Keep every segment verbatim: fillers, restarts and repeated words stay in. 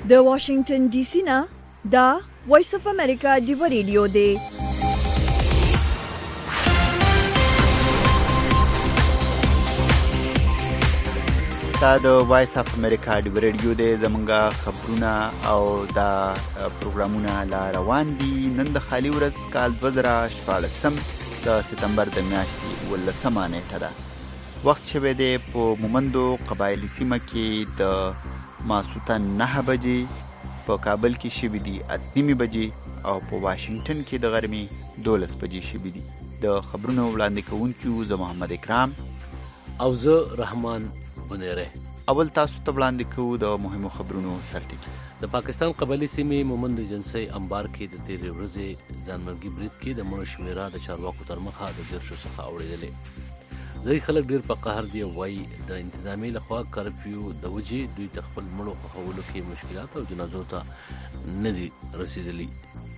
د واشنگټن ډي سي نه دا وایس اف امریکا دی ریډیو دی. دا د وایس اف امریکا دی ریډیو دی. زمونږه خبرونه او دا پروګرامونه لا روان دي. نن د خالي ورځ کال دوه زره شپاړسم د سپتمبر د میاشتې ولسمه نیټه ده. وخت شوی دی په مومندو قبایلي سیمه کې د ماسوتن نه بجې، په کابل کې شوي دي اته نیمې بجې او په واشنگټن کې د غرمې دولس بجې شوي دي. د خبرونو وړاندې کوونکي زه محمد اکرام او زه رحمان بنیره. اول تاسو ته وړاندې کوو د مهمو خبرونو سرټکي. د پاکستان قبایلي سیمې مومند ایجنسۍ انبار کې د تیرې ورځې ځانمرګي برید کې د مړو شمېره د چارواکو تر مخه د دیرشو څخه اوړېدلې. ځایي خلک ډېر په قهر دي او وایي د انتظامیې لخوا کرفیو د وجې دوی ته خپل مړو ښخولو کې مشکلات او جنازو ته نه دي رسېدلي.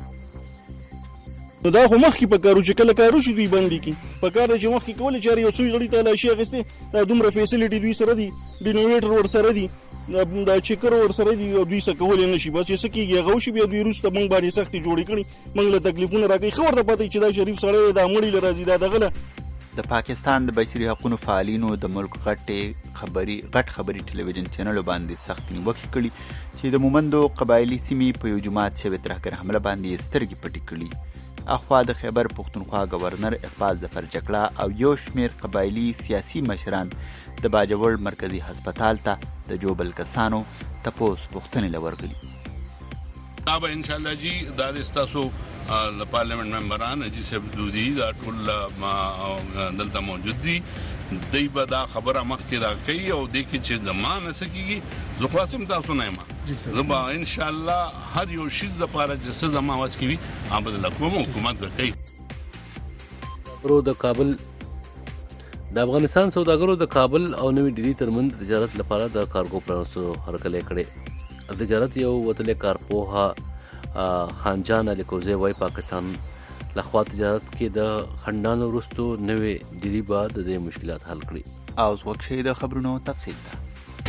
نو دا خو مخکې په کارو چې کله کارو شي دوی بندي کی په کار چې مخکې کولې چې یو سوی غړي ته لاشي اخیستې دا دومره فیسیلیټي دوی سره دي، ډینویټر ور سره دي، دا چیکر ور سره دي او دوی څه کولې نشي. بس چې سکیږي هغه شي بیا دوی روسته مونږ باندې سختي جوړې کړي، مونږ له تکلیفونه راکړي. خبر ته پاتې چې دا شریف سړی دا مړی لرازي دا دغله. د پاکستان د بشري حقوقو فعالینو د ملک غټې خبري غټ خبري ټلویزیون چینل باندې سخت نیوکه کړي چې د مومندو قبایلي سیمې په یو جماعت شوی ترهګر حمله باندې سترګې پټې کړي. اخوا د خیبر پختونخوا گورنر اقبال ظفر جګړه او یو شمیر قبایلی سیاسي مشران د باجوړ مرکزی هسپتال ته د جوبل کسانو تپوس پوښتنې لورغلي. دا به ان شاء الله جی دا د تاسو د پارلیمنت ممبران جی سب دودي دا ټول دلته موجود دي. دی به دا خبره مخکې را کوي او د کې چې زمانه سکیږي زه خاصم تاسو نه ما زما ان شاء الله هر یو شی د پاره چې څه زما واس کوي امر د حکومت حکومت کوي. پرو د کابل د افغانستان سوداګرو د کابل او نوې ډیلی ترمنځ تجارت لپاره د کارګو پلانونو هرکلې کړي. د تجارت یو وتلې کارپوها خانجان الیکوزی وای پاکستان لخوا تجارت کې د خندانو وروستو نوې ډیلی بعد د مشکلات حل کړي. او وکشي د خبرونو تفصیل ده.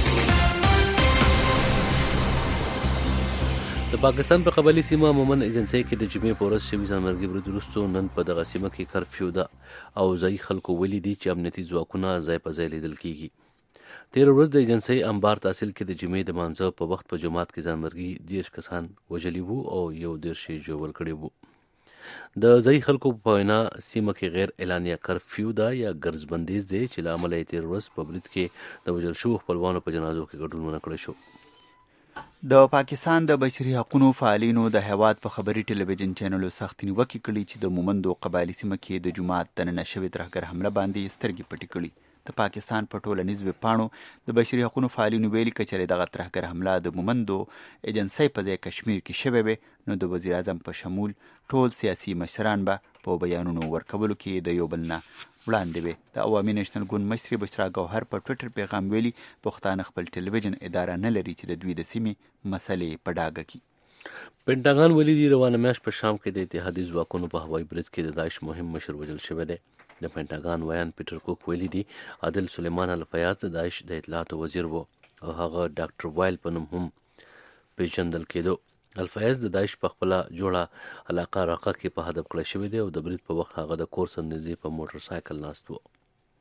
د پاکستان په قبایلي سیمه مومند ایجنسۍ کې د جمعې په ورځ شوي ځانمرګي برید وروسته نن په دغه سیمه کې کرفیو ده او ځایي خلکو ولیدي چې امنیتي ځواکونه ځای په ځای لیدل کیږي. تېره ورځ د ایجنسۍ انبار تحصیل کې د جمعې د مانځه په وخت په جومات کې ځانمرګي دېرش کسان وژلي وو او یو دېرش یې ژوبل کړي وو. د ځایي خلکو په وینا سیمه کې غیر اعلانیه کرفیو ده یا ګرځ بندیز دی چې له امله یې تېره ورځ په برید کې د وژل شوو خپلوانو په جنازو کې ګډون ونه کړی شو. د پاکستان د بشري حقوقو فعالینو د هیواد په خبري ټلویزیون چینلو سخت نیوکه کړې چې د مومندو قبایلي سیمه کې د جماعت دننه شوی ترهګر حمله باندې سترګې پټې کړي. د پاکستان په ټولنیز ویبپاڼو د بشري حقوقو فعالینو ویلي که چېرې دغه ترهګر حمله د مومندو ایجنسۍ په ځای کشمیر کې شوې وي نو د وزیر اعظم په شمول ټول سیاسي مشران به په بیانونو ورکولو کې د یو بل نه وړاندې وي. د عوامي نیشنل ګوند مشرې بشرا ګوهر په ټویټر پیغام ویلي پښتانه خپل ټلویزیون اداره نه لري چې د دوی د سیمې مسلې په ډاګه کړي. پینټاګان ویلي دي روانه میاشت په شام کې د اتحادي ځواکونو په هوایي برید کې د داعش مهم مشر وژل شوی دی. د پینټاګان ویان پیټر کوک ویلي دي عادل سلیمان الفیاض د داعش د اطلاعاتو وزیر و او هغه ډاکټر وایل په نوم هم پیژندل کېدو. الفیاض د داعش په خپله جوړه علاقه راقه کې په هدف کړی شوی دی او د برید په وخت هغه د کور سره نږدې په موټر سایکل ناست و.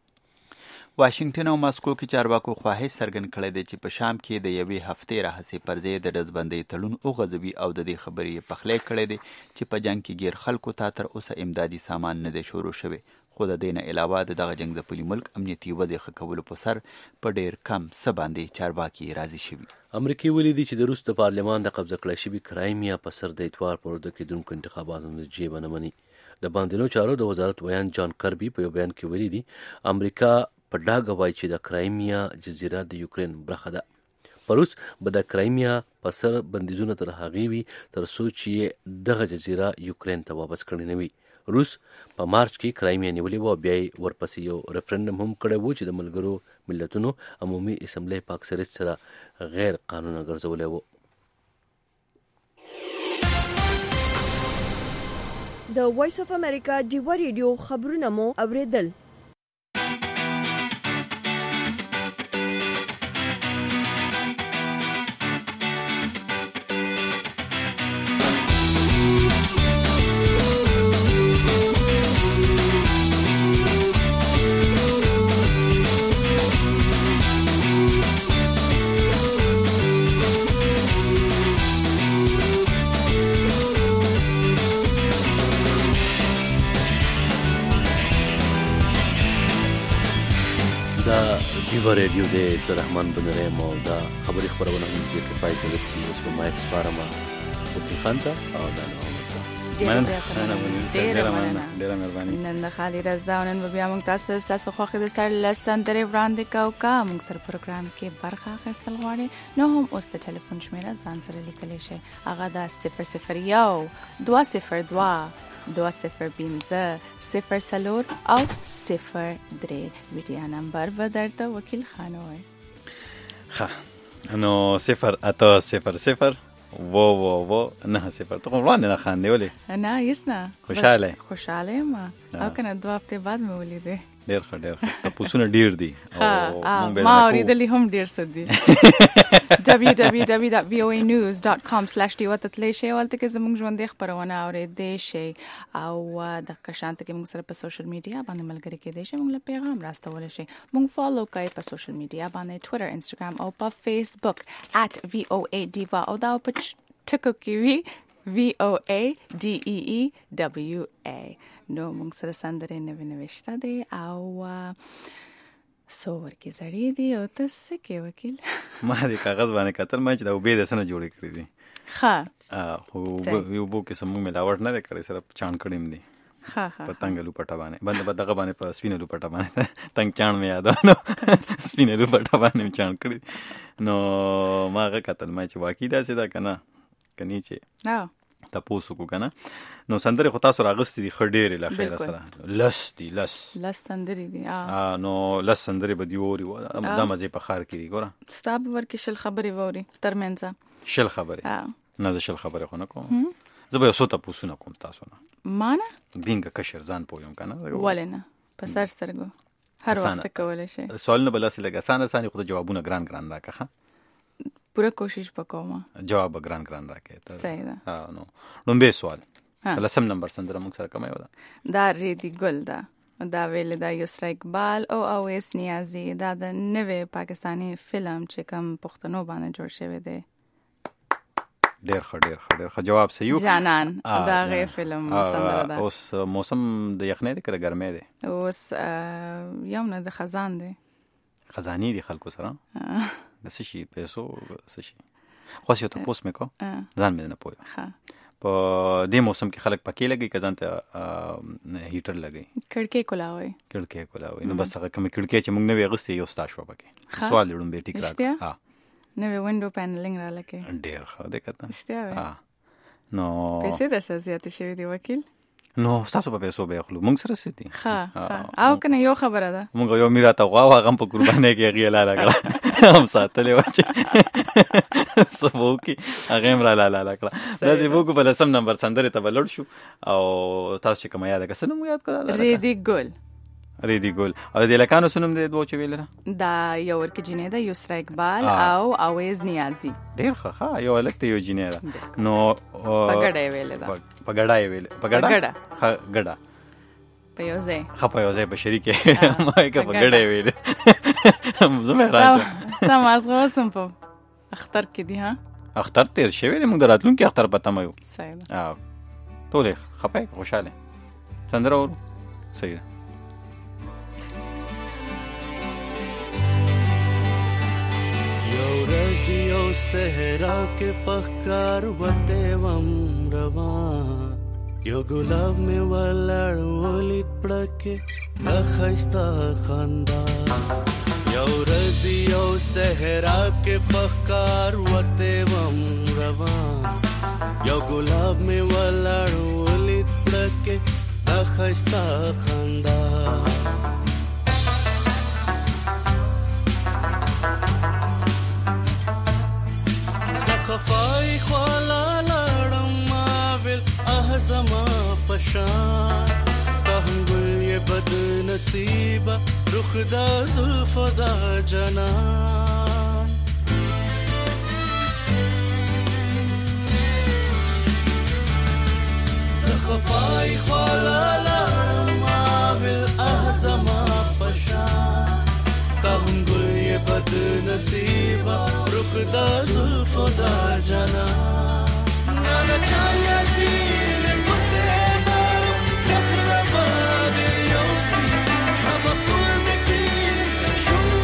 واشنگټن او ماسکو کې چارواکو خواهش څرګند کړی دی چې په شام کې د یوې هفتې راهیسې پر ځای د ډزبندۍ تړون وغځوي او د دې خبرې یې پخلی کړی دی چې په جنګ کې ګیر خلکو ته تر اوسه امدادي سامان نه دی شروع شوی. خو د دې نه علاوه د دغه جنګ د پلي ملک امنیتي وضع ښه کولو په سر په ډېر کم څه باندې چارواکي راضي شوي. امریکایي ولیدي چې د روس د پارلمان د قبضه کړی شوي کرایمیا په سر د اتوار په ورځ کېدونکو انتخاباتو نتیجې به نه مني. د باندنیو چارو د وزارت ویان جان کربي په یو بیان کې ویلي دي امریکا په ډاګه وایي چې د کرایمیا جزیره د یوکرین برخه ده. په روس به د کرایمیا په سر بندیزونه تر هغې وي تر څو چې دغه جزیره یوکرین ته واپس کړې نه وي. روس په مارچ کې کرایمیا نیولې وه او بیا یې ورپسې یو ریفرنډم هم کړی و چې د ملګرو ملتونو عمومي اسمبلۍ په اکثریت سره غیر قانونه ګرځولی و. د وایس اف امریکا ډیوا ریډیو خبرونه مو اوریدل. دا دیوا ریډیو دی، زه رحمان بنریم او دا خبري خبرونه هم دې کې پای ته رسي. اوس په مایک سپارم وکیل خان ته او دا ډیره مهرباني. نن د خالي رضا دا نن بیا موږ تاسو ته تاسو خوښ د سر لسن درې وړاندې کوو کا موږ سره پروګرام کې برخه اخیستل غواړي نو هم اوس د ټلیفون شمیره ځان سره لیکلی شي. هغه دا صفر صفر یو دوه صفر دوه دوه صفر پنځه صفر څلور او صفر درې ویډیو نمبر به درته وکیل خان وایي. ښه نو صفر اته صفر صفر وو وو وو نه صفر. ته کوم وړاندې نه خاندې ولې؟ نه هېڅ نه، خوشحاله خوشحاله یم او که نه دوه هفتې بعد مې ولیدې. ډېر ښه ډېر ښه. تپوسونه ډېر دي ما اورېدلي هم ډېر څه دي. ډبلیو ډبلیو ډبلیو ډاټ وی او ای نیوز ډاټ کام سلیش ډي ته تللی شئ او هلته کې زموږ ژوندۍ خپرونه اورېدی شئ او دغه شانته کې موږ سره په سوشل میډیا باندې ملګري کېدی شئ. موږ له پیغام راستولی شئ. موږ فالو کوئ په سوشل میډیا باندې ټویټر انسټاګرام او په فیسبوک ایټ وی او ای ډیوا او دا په ټکو کې وي وی او ای ډي ای ای ډبلیو ای. نو موږ سره سندرې نوې نوې شته دی او څو ورکې زړې دي او ته څه کې وکیل؟ ما دې کاغذ باندې کتل ما چې دا اوبې د څه نه جوړې کړې دي. ښه خو اوبو کې زموږ ملاوټ نه دی کړی، صرف چاڼ کړی م دي په تنګه لوپټه باندې بنده به دغه باندې په سپینه لوپټه باندې تنګ چاڼ مې یاد نو سپینه لوپټه باندې مې چاڼ کړی. نو ما هغه کتل ما چې واقعي داسې ده که نه کني چې تپوس وکړو که نه. نو سندرې خو تاسو راغستې دي ښه ډېرې له خیره سره لس دي لس لس سندرې دي. نو لس سندرې به دي اوري دا مزې په ښار کې دي. ګوره ستا به ورکې شل خبرې واوري تر منځه. شل خبرې؟ نه زه شل خبرې خو نه کوم. زه به یو څو تپوسونه کوم تاسو نه. ما نه؟ بینګه کشر ځان پوه یم که نه. ولې نه؟ په سر سترګو هر وخت کولی شئ. سوالونه به لاسې لږ اسانه اسانې خو د جوابونه ګران ګران راکړه. ښه پوره کوشش وکوم جواب به ګران ګران راکړې. صحیح ده. نو لومبی سوال لسم نمبر سندره موږ سره کومه ده؟ دا ریدي ګل ده. دا ویل دا یسرا اقبال او اویس نیازي. دا د نوې پاکستاني فلم چې کوم پښتنو باندې جوړ شوی دی. ډېر ښه ډېر ښه ډېر ښه جواب صحیح و. جانان دا غي فلم سندره ده. اوس موسم د یخنۍ دی که د ګرمۍ دی؟ اوس یو نه د خزان دی. خزاني دي خلکو سره د څه شي پیسو څه شي خو یو تپوس مې کو ځان مې نه پوهیم. په دې موسم کې خلک پکې لګي که ځان ته هیټر لګي؟ کړکۍ کولاوي. کړکۍ کولاوي. نو بس هغه کومې کړکۍ چې موږ نوې اغوستې یو ستا شوه پکې. سوال لړومبی ټیک راکړه. نوې وینډو پینلینګ را لکې ډېر ښه دی که ته رښتیا وایې. نو پیسې درسره زیاتې شوي دي وکیل؟ نو ستاسو په پیسو به اخلو، موږ سره څه دي. ښه ښه او که نه یو خبره ده موږ یو میرا ته غوا و هغه هم په قربانۍ کې هغې لاله کړه هم ساتلې وه چې څه به وکړي هغې هم را لاله کړه. داسې به وکړو په لسم نمبر سندرې ته به لړ شو او تاسو چې کومه یاده کړه څه نوم یاد کړه؟ ریدي ګل. ریدي ګل. او د لکانو څه نوم دی دوه چې ویلې ده؟ دا یو ورکې جینۍ ده یسرا اقبال او اویز نیازي. ډېر ښه ښه یو هلک ته یو جینۍ ده. نو په ګډه یې ویلې ده. په ګډه یې ویلې په ګډه ښه ګډه په یو ځای ښه په یو ځای په شریک یې ما یې که په ګډه یې ویلې زه مې حیران شوم. ستا مازغه اوس هم په اختر کې دي؟ ها اختر تېر شوی دی، موږ د راتلونکي اختر په تمه یو. صحیح ده. ټولې خفه یې خوشحاله سندره اورو. صحیح ده. یو ورځ یو صحرا کې پخکار وته وم روان، یو ګلاب مې ولړ ولید پړکې د ښایسته خندا. یو ورځ یو صحرا کې پخکار وته وم روان، یو ګلاب مې ولړ ولید پړکې د ښایسته خندا. خفای خوالا لړم ماویل اه زما پشان، تهم گل یہ بد نصیبه رخ دا زلف دا جنان. خفای خوالا لړم ماویل اه زما پشان، تهم گل یہ بد نصیبه رخ دا زلف دا جنان. نانا چایا دین کتے دارو مخربا دے یوسی، اما کل نکلی سے شنگ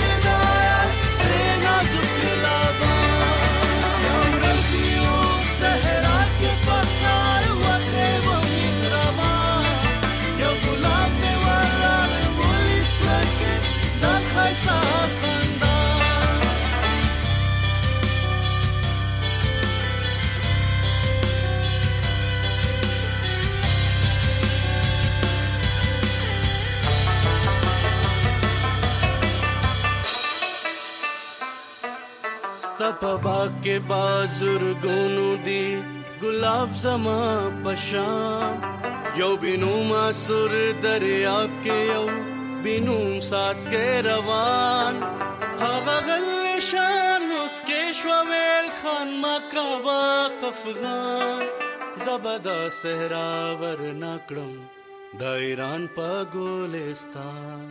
ستپ باغ کې بازرګونو دی ګلاب زما پشان یو بینوم سر دریاب کې یو بینوم ساس کې روان هغه غل شان اوس کې شوال خان مکوا افغان زبدا صحرا ور نکړم د ایران په ګلستان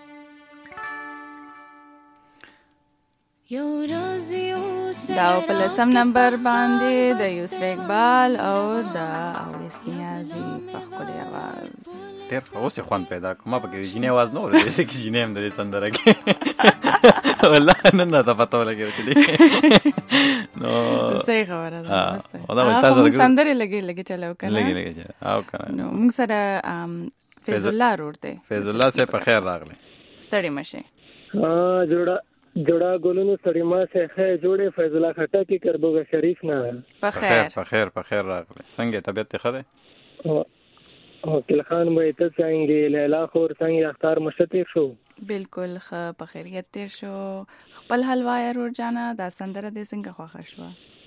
دا په لسم نمبر باندې د یسر اقبال او د اویس نیازی په ښکلې اواز ډېر اوس یې خوند پیدا کړ. ما پکې ژینې اواز نه اورېدی چې ژینې هم د دې سندره کې والله نن راته پته ولګېده چې دی نو صحیح خبره ده. هغه موږ سندرې لږې لږې چلو که نه لږې لږې او که نه نو موږ سره فیض الله رور دی. فیض الله صاحب په خیر راغلی. ستړي مه شئ. جوړه جوړه ګلونو سړی ما سه خیر جوړې فیض الله خټک کربوګه شریف نه په خیر په خیر په خیر راغلی. څنګه طبیعت ته ښه دی؟ او کل خان به ته څنګه لیلا خور څنګه اختر مشته شو؟ بالکل ښه په خیریت تیر شو. خپل حلوا یا رور جانا دا سندره دې څنګه خوښه شوه؟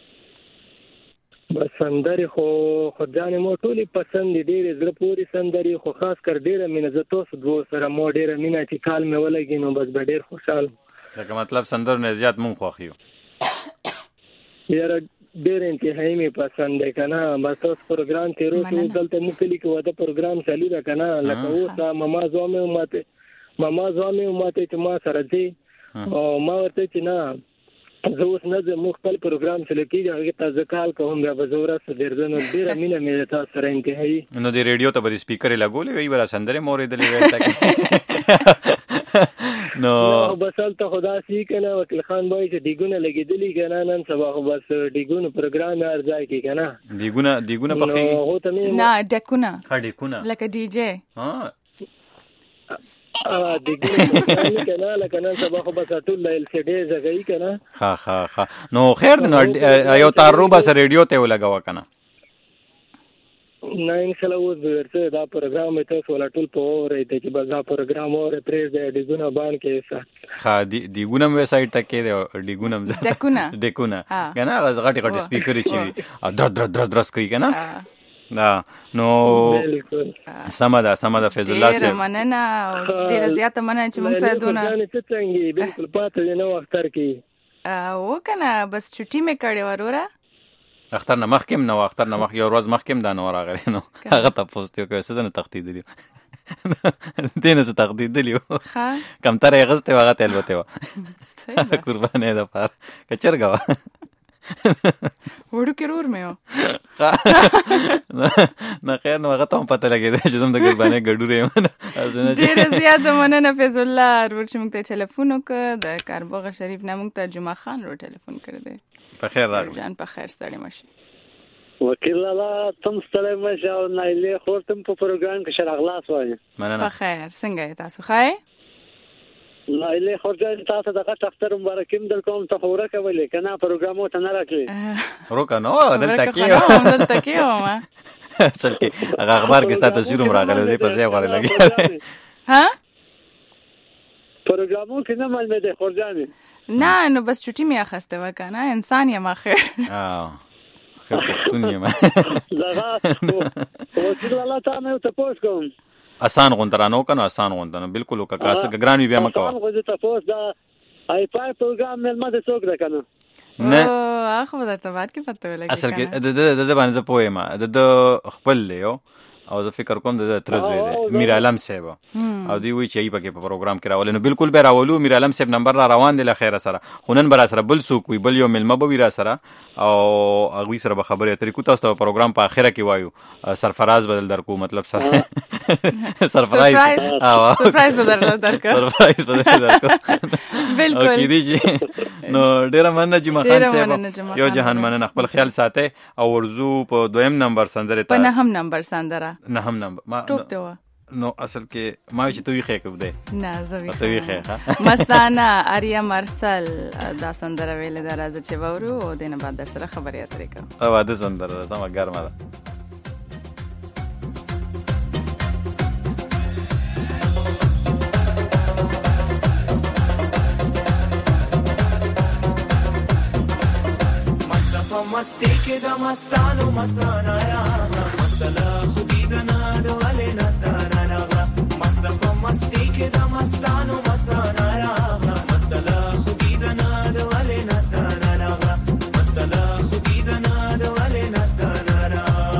بس سندرې خو خدانې مو ټولې پسند دي ډېرې زړه پورې سندرې خو خاص کر ډېره مینه زه تاسو دوه سره مو ډېره مینه چې کال مې ولګي نو بس به ډېر خوشحال لکه مطلب سندرو نه زیات مونږ خوښ یو یاره ډېر انتهایی مې پسند دی که نه بس تاسو پروګرام تېرو شو دلته موږ کلي کې واده پروګرام چالو ده که نه لکه اوس دا مما ځوا مې وماته مما ځوا مې وماته چې ما سره ځې او ما ورته چې نه زه اوس نه ځم موږ خپل پروګرام چلو کېږي هغې ته زه کال کوم بیا به زه ورسته درځم نو ډېره مینه مې د تاسو سره انتهایي. نو د ریډیو ته به دې سپیکرې لګولې وي به را سندرې مې اورېدلې وې نو بس هلته خو داسې که نه وکیل خان وایي چې ډیګونه لګېدلي که نه نن سبا خو بس ډیګونو پروګرام یې هر ځای کې که نه ډیګونه ډیګونه پخېږي نه ډکونه ښه ډیګونه لکه ډي جے ډیګونه که نه لکه نن سبا خو بس ټول ایل سی ډي زږوي که نه ښه ښه ښه نو خیر دی نو یو تارو بس ریډیو ته ولګوه که نه نه انشاءالله اوس به ورته دا پروګرام یې تاسو ولا ټول په واورئ ته چې بس دا پروګرام واورئ پرېږدئ ډیګونه بان کړئ ښه ښه ډیګونه هم ویب سایټ ته کښېدی او ډیګونه هم ډکونه ډکونه که نه هغه غټې غټې سپیکرې چې وي او درس درس درس درس کوي که نه دا نو سمه ده سمه ده فیض الله صاحب ډېره مننه او ډېره زیاته مننه چې موږ سره دونه څه څنګه بالکل پاته دې نه اختر کې و که نه بس چوټي مې کړې وه وروره اختر نه مخکې هم نه و اختر نه مخکې یو ورځ مخکې هم دا نه و راغلی نو هغه تپوس دې وکړی څه ده نه تښتېدلي و دې نه څه تښتېدلي و کمتره یې اغوستې وه هغه ته الوتې وه قربانۍ دپاره که چرګه وه وړوکې رور مې و نه خیر نو هغه ته هم پته لګېده چې زه هم د قربانۍ ګډوره یم ډېره زیاته مننه فیض الله رور چې موږ ته ټلیفون وکړه د کاربوغه شریف نه موږ ته جمعه خان رور ټلیفون کړی دی. په خیر راغلی جان په خیر ستړي مه شي. وکیل الله تم ستړی مه شې او نایلې خور ته په پروګرام کې ښه راغلاست وایې. مننه. په خیر څنګه یې تاسو ښه یې؟ نایلې خور جان تاسو د غټ اختر مبارکي هم در کوم ته خو ورکه ولې که نه پروګرامو ته نه راکړې ورکه نو دلته کې دلته کې وم اصل کې هغه اخبار کې ستا تصویر هم راغلی دی په ځای غوړې لګېدلی ها پروګرامو کې نه معلومېدی خور جانې نه نو بس چوټي مې اخیستې وه که نه انسان یم آخر خیر پښتون یم دغه وکیل الله تا مې ورته پوښت کوم آسان غونډه رانه وکړه نو آسان غونډه نو بالکل وکړه که څه ګران وي بیا مه کوه آسان غونډه تپوس دا آی پای پروګرام مېلمه د څوک ده که نه نه هغه خو به درته بعد کې پته ولګي اصل کې د ده د ده باندې زه پوه یم د ده خپل دی یو او زه فکر کوم د ده تره زوی دی میر عالم صاحب او دوی وایي چې ای پکې په پروګرام کې راولي نو بالکل به راولو میر عالم صاحب نمبر را روان دی له خیره سره خو نن به را سره بل څوک وي بل یو مېلمه به وي را سره او هغوی سره به خبرې اترې کوو تاسو ته پروګرام په آخره کې وایو سرفراز بدل درکو مطلب سرفرایز سرپرایز بدل درکو سرپرایز بدل درکو بالکل او کېدی چې نو ډېره مننه جمعه خان صاحب یو جهان مننه خپل خیال ساتئ او ورځو په دویم نمبر سندرې ته په نهم نمبر سندره نهم نمبر ټوپ دی نو اصل کې ما چې ته ویښې کوم دی نه زه ویښې ته ویښې مستانه آریا مرسل دا سندره ویلې ده راځه چې واورو او دې نه بعد در سره خبرې اترې کوو. واده سندره ده سمه ګرمه ده. په مستی کې د مستانو مستانه راغله مست له خودي د ناز ولې نستانه راغله مست په مستی کې د مستانو مستانه راغله مست له خودي د ناز ولې نستانه راغله مست له خودي د ناز ولې نستانه راغله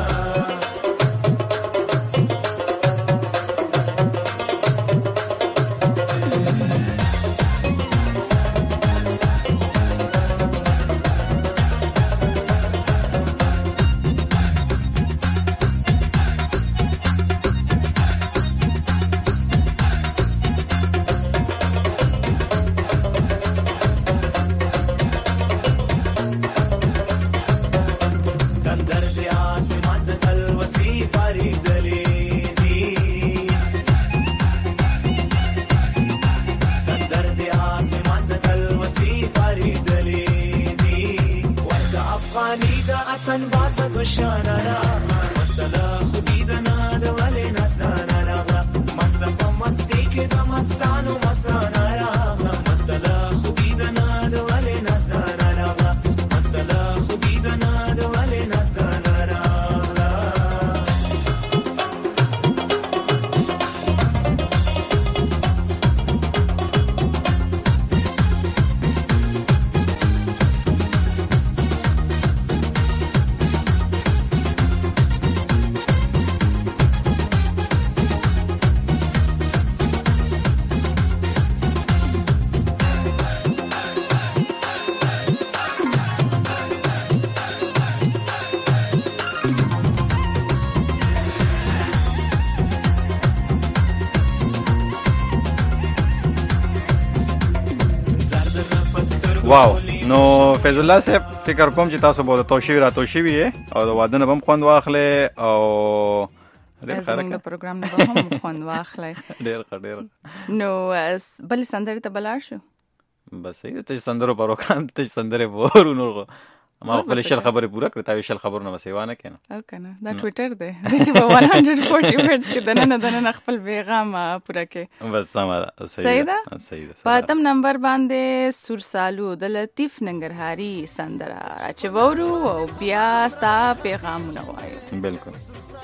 واو نو فیض الله صاحب فکر کوم چې تاسو به د توشیوي را توشیوي او د واده نه هم خوند واخلې او زموږ د پروګرام نه به هم خوند واخلئ ډېر ښه ډېر نو بلې سندرې ته به لاړ شو بس صحیح ده ته سندرو پروګرام ته سندرې وورو نور ما خپل شل خبرې پوره کړې تا شل خبرونه به سیوا نه کینه او کنه دا ټویټر دی دغه به one hundred forty words کې دنه دنه خپل پیغام پوره کې بس سم ده صحیح ده صحیح ده پاتم نمبر باندې سورسالو د لطیف ننګرهاري سندره چې وورو او بیا ستا پیغامونه وایي بالکل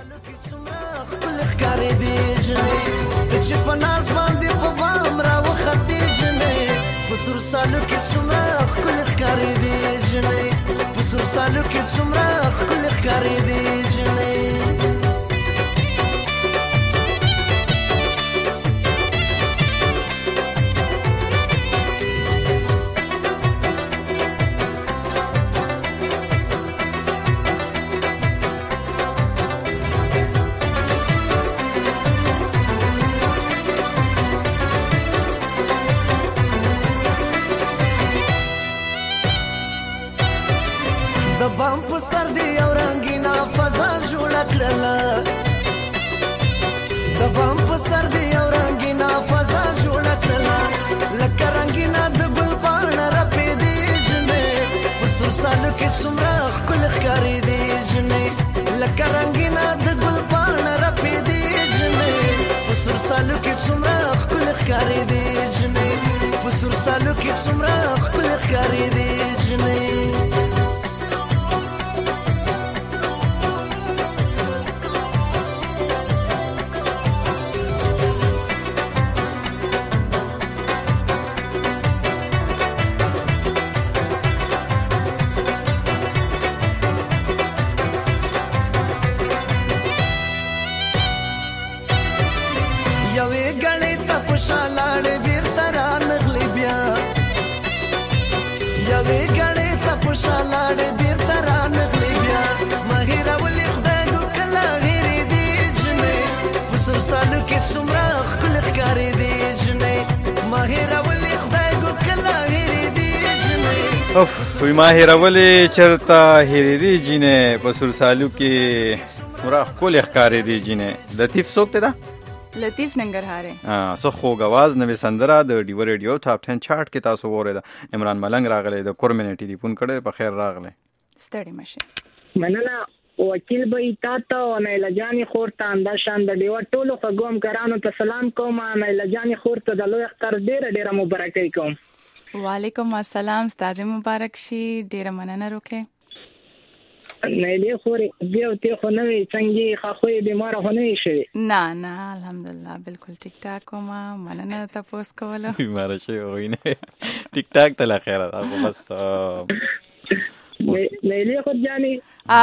خپل ښکارې دی جنې ته چې په ناز باندې په بام راوختې جنې په سورسالو کې څومره ښکلې ښکارې دی جنې په سورسالو کې څومره ښکلې ښکارې دی جنې د بام په سر دی یو رنګینا فضا جوړه کړله د بام په سر دی یو رنګینا فضا جوړه کړله لکه رنګینا د ګل پاڼه رپېدې جنې په سورسالو کې څومره ښکلې ښکارې دی جنې لکه رنګینا د ګل پاڼه رپېدې جنې په سورسالو کې څومره ښکلې ښکارې دی جنې په سورسالو کې څومره ښکلې ښکارې دی جنې اوف وی ما هیرولې چرته هیرې دی جینې په سورسالو کې مرا خپل ښکارې دی جینې لطیف څوک ته دا لطیف ننګرهاري اه سو خو غواز نوې سندره د ډیو ریډیو ټاپ ټن چارت کې تاسو وره عمران ملنګ راغلی د کورمنټي ټلیفون کړي په خیر راغلی ستړي مشه مننه وکیل به تاسو او نه لجاني خورته انداشان د ډیو ټولو خګوم کرانو ته سلام کوم نه لجاني خورته د لوی اختر ډیره ډیره مبارکي کوم وعلیکم السلام ستاسو مبارک شي ډیره مننه روکه نه دې خورې دیو ته خو نه وي څنګه خاخوي بیمار خو نه شي. نه نه الحمدلله بالکل ټیک ټاک کوم مننه تاسو کوله. بیمار شي وای نه ټیک ټاک ته لا خیر ده بس. نه دې خو ځاني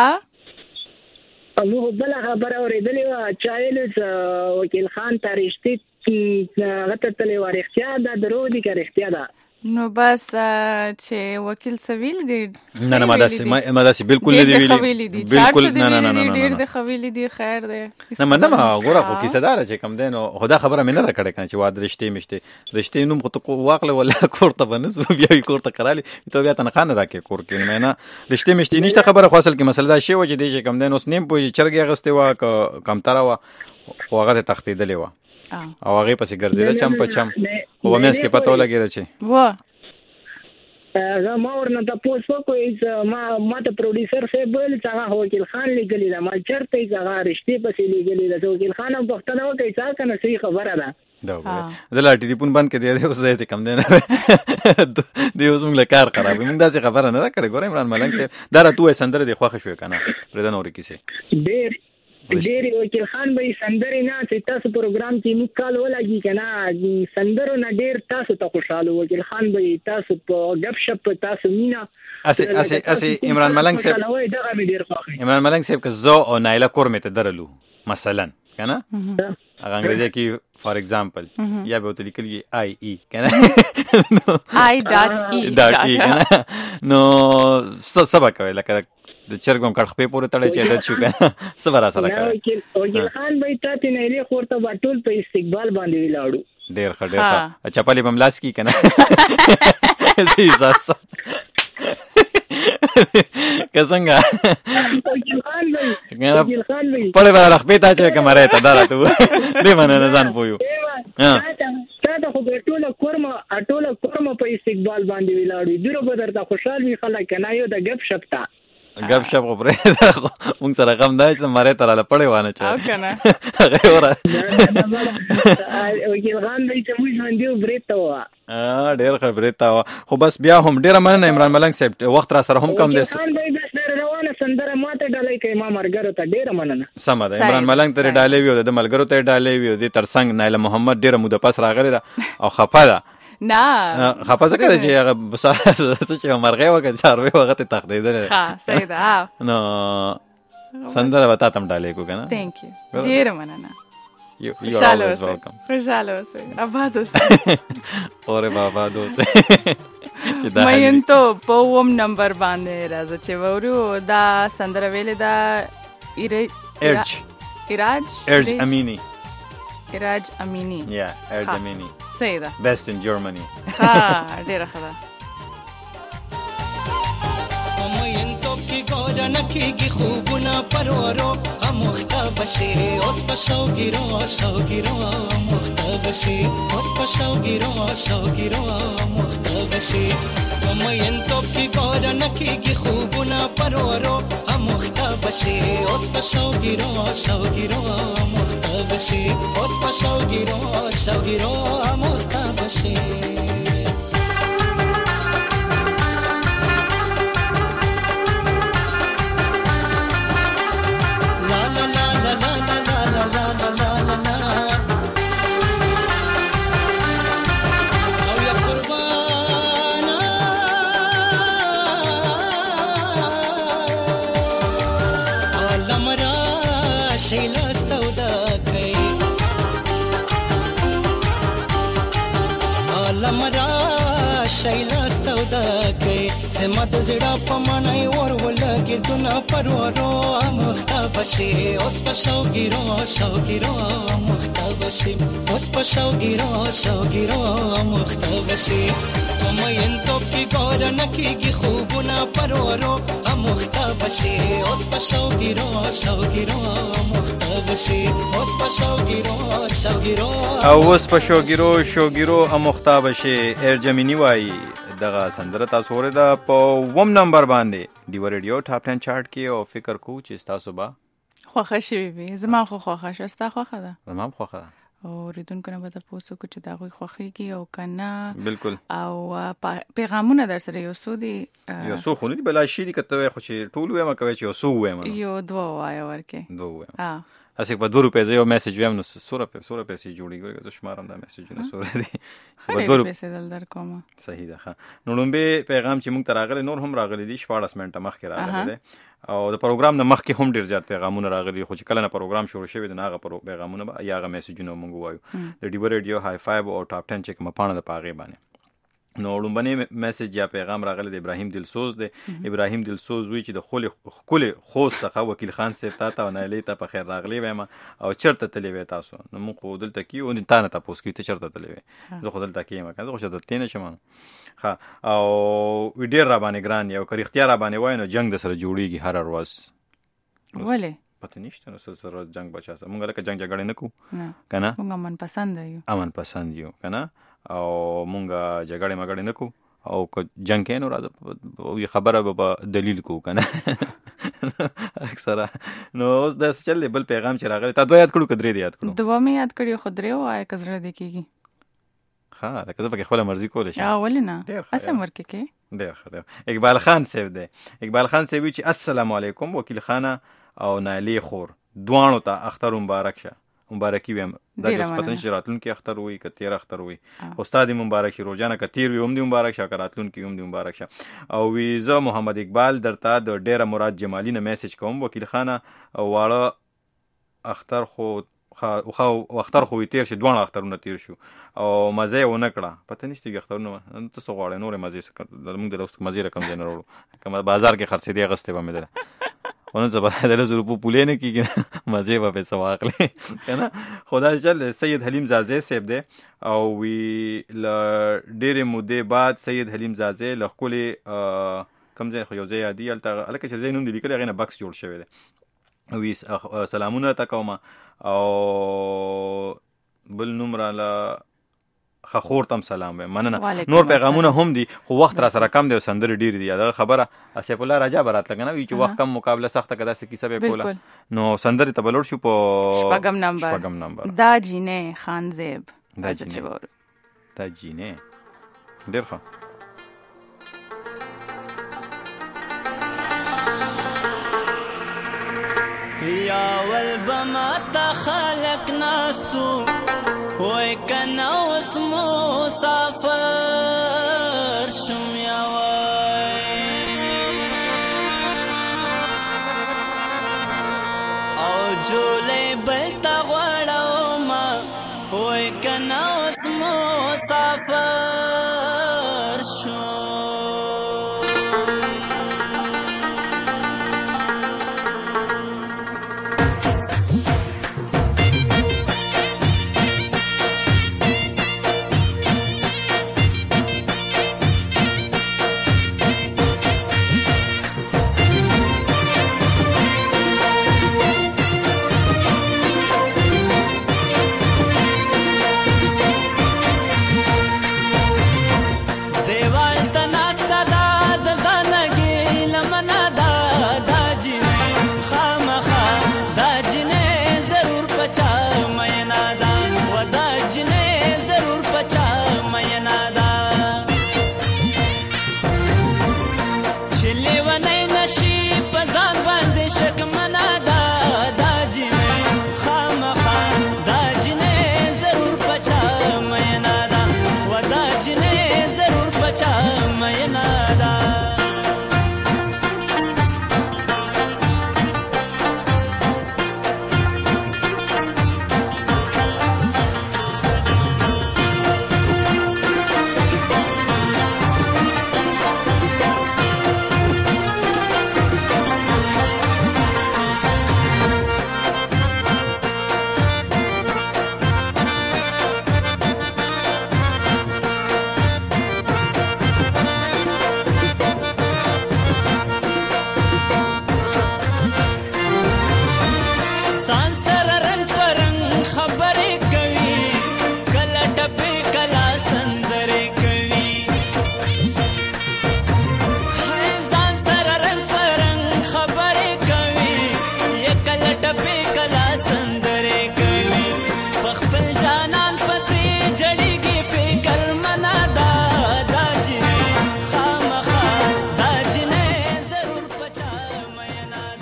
ا نو بل خبره اورېدلې و چایل وکیل خان تاریخي غته تلې و اړتیا ده درو دي که اړتیا ده. نو بس چې وکیل سویل دی نه نه مداسي مداسي بالکل نه دی ویلي بالکل نه نه نه نه ډیر د خویل دی خیر دی نه نه ما ګوره خو کیسه دار چې کم دین خدا خبره مې نه دا کړه کنه چې واد رښتې مشته رښتې نوم خو واقله ولا کوړه بنس بیا یې کوړه کرالي ته بیا تنه خان راکې کور کې نه نه رښتې مشته نشته خبره خو اصل کې مسله دا شی و چې دی چې کم دین اوس نیم پوي چرګي غسته وا کم تر وا خو هغه تختیدلې وا او هغه پسې ګرځیدل چم په چم خو مېس کې پته ولګیږي چې وا زه ما ورنه تاسو کوی ما ما ته پروډوسر صاحب بل څنګه وکیل خان لګلی دا ما چرته څنګه رښتې پسې لګلی دا وکیل خان په وخت نه وکي څنګه کنه صحیح خبره ده. دا دلا ټلیفون بند کړي دی اوس دې کم دی نه دی اوس موږ له کار خراب موږ دا څه خبره نه کړې ګورم عمران ملنګ صاحب دا راته سندره دی خوښ شو کنه پرې دا نور کیسه ډېر ډېر وکیل خان به سندرې نه چې تاسو پروګرام کې موږ کال ولګي کنه سندرو نه ډېر تاسو ته خوشاله وکیل خان به تاسو په غب شپ تاسو مینا اسی اسی اسی عمران ملنګ صاحب عمران ملنګ صاحب که زو او نایله کور مې ته درلو مثلا کنه هغه انګریزي کې فار ایگزامپل یا به ته لیکلی آی ای کنه آی ډاټ ای ډاټ ای کنه نو سبا کوي لکه د چرګم کړ خپې پورې تړې چې د شو کنه سبا سره کوي وکیل خان به تاسو نه لري خورته باټول په استقبال باندې ولاړو ډېر ښه ډېر ښه چپلې بملاس کی کنه سي صاحب کڅنګا وکیل خان به وکیل خان به پړې بار خپې ته چې کمره ته دراته دې باندې نه ځان پویو تا خو ټوله کورما ټوله کورما په استقبال باندې ولاړو دیرو به درته خوشحال وي خلک نه یو د غب شپ تا غب شپ خو پرې موږ سره غم دی چې ماره تر له پړې وانه چا او کنه هغه ورا وکیل خان دې چې موږ باندې وبرته وا ا ډېر خبره تا خو بس بیا هم ډېر مننه عمران ملنګ صاحب وخت را سره هم کم دی خان دې د سره روانه سندره ماته ډالۍ کوي ما مرګرو ته ډېر مننه سم ده عمران ملنګ ته ډالۍ ویو د ملګرو ته ډالۍ ویو د ترڅنګ نایله محمد ډېر مو د پاس راغلی دا او خفه ده نه خفه څه کوي چې هغه څه چې مرغه وکړي چاروي هغه ته تخدیدل ها صحیح ده نو سندره وتا تم ډالۍ کو کنه ثانک یو ډیر مننه یو یو always welcome خوشاله اوسه آباد اوسه اوره بابا دوسه چې دا مې ته په ووم نمبر باندې راځه چې ورو دا سندره ویلې دا ایرج ایراج ایرج امینی ایراج امینی یا ایرج امینی صحیح ده best in Germany ها ډیره ښه ده مینتو کې ګور نه کېږي خوبونه پرورو اموخته بشي اوس په شوګیرو شوګیرو اموخته بشي اوس په شوګیرو شوګیرو اموخته بشي مینتو کې ګور نه کېږي خوبونه پرورو اموخته بشي اوس په شوګیرو شوګیرو اموخته بشي اوس په شوګیرو شوګیرو اموخته بشي شایلستو دکې سم د زړه په منای ور ولګې دنا پرورو مخته بشي اوس په شوګیرو شوګیرو مخته بشي اوس په شوګیرو شوګیرو مخته بشي مې انتو کې ګور نه کېږي خوبونه پرورو مخته بشي اوس په شوګیرو شوګیرو مخته بشي اوس په شوګیرو شوګیرو او اوس په شوګیرو شوګیرو مخته بشي ارجمنی وای دغه سندره تاسو ورته په ووم نمبر باندې دیو ریډیو ټاپ ټن چارت کې او فکر کو چې تاسو با خوښه شي وي زما خو خوښه شسته خوښه ده زما خوښه او ریدونکو نه به تاسو کو چې دا غوي خوخيږي او کنه بالکل او پیغامونه در سره یو سو دي یو سو خو نه بلا شي دي کته خو چې ټول وایم کوي چې یو سو وایم یو دوه وای ورکه دوه وایم ها اسې په دوه روپې یو میسج وایم نو سوره په سوره پیسې جوړیږي زه شمارم دا میسجونه سوره دي په دوه روپې دل در کوم صحیح ده ها نو لومبه پیغام چې موږ تراغله نور هم راغلي دي شپږ منټه مخکې راغلي دي او د پروګرام نه مخکې هم ډیر زیات پیغامونه راغلي خو چې کله نه پروګرام شروع شوی د هغه پیغامونه یا هغه میسجونه موږ وایو د ډیو ریډیو های فایو او ټاپ ټن چې کوم پانه د پاغه باندې نو لومبني میسج یا پیغام راغلی د ابراهیم دلسوز دی ابراهیم دلسوز وی چې د خولي خولي خوست څخه وکیل خان صاحب تا ته نه لیته په خیر راغلی وایم او چرته تللی وې تاسو نو موږ خو دلته کیو ان تا نه تاسو کې ته چرته تللی وې زه خو دلته کیم کنه خو دلته نه شم ها او ویډیو را باندې ګران یو کری اختیار باندې وای نو جنگ د سره جوړیږي هر ورځ ولې پته نشته نو سره جنگ بچا سره موږ لکه جنگ جګړه نه کو کنه موږ امن پسند یو امن پسند یو کنه او مونږه جګړه مګړه نه کو او که جنگ کینو راځه خبره به دلیل کو کنه اکثره نو اوس د چل بل پیغام چې راغلی تا دوه یاد کړو کدرې دی یاد کړو دوه مې یاد کړی خو درې وای کزړه دی کیږي ها لکه زه پکې خپل مرزي کولې شم یا ولنه اسم ورکه کې ډیر ښه اقبال خان صاحب دی اقبال خان صاحب چې السلام علیکم وکیل خانه او نالی خور دوانو ته اختر مبارک شه مبارکی ویم دا چې پتن شي راتلون کې اختر وي ک تیر اختر وي استاد مبارک شي روزانه ک تیر وي هم دی مبارک شه راتلون کې هم دی مبارک شه او وی زه محمد اقبال درته د ډیره مراد جمالی نه میسج کوم وکیل خانه واړه اختر خو خو اختر خو تیر شي دوه اخترونه تیر شو او مزه و نه کړه پته نشته اخترونه تاسو غواړئ نور مزه سره موږ د دوست مزه رقم دین وروړو کوم بازار کې خرڅې دی غسته به مې ونه زبر د لزر په پولې نه کیږي مزه به په سواقله کنه خدای جل سید حلیم زازه صاحب دی او وی ل ډېر مودې بعد سید حلیم زازه ل خپل کم ځای خو یو ځای دی الته الکه چې زینوم دی لیکل غنه بکس جوړ شوی دی وی سلامونه تکوم او بل نمبر له خخور تم سلام مننه نور پیغامونه هم دي خو وخت را سره کم دی سندر ډیر دی دا خبره اسف الله راجا برات لګنه وی چې وخت کم مقابله سخت کده سې کیسه به کوله نو سندر ته بلور شو په شپږم نمبر شپږم نمبر دا جینه خان زیب دا جینه دا جینه ډیر ښه یا ول بما تخلق ناستو وای کنا اوس مسافر شم یا وای او جولې بل تا غواړم وای کنا اوس مسافر شم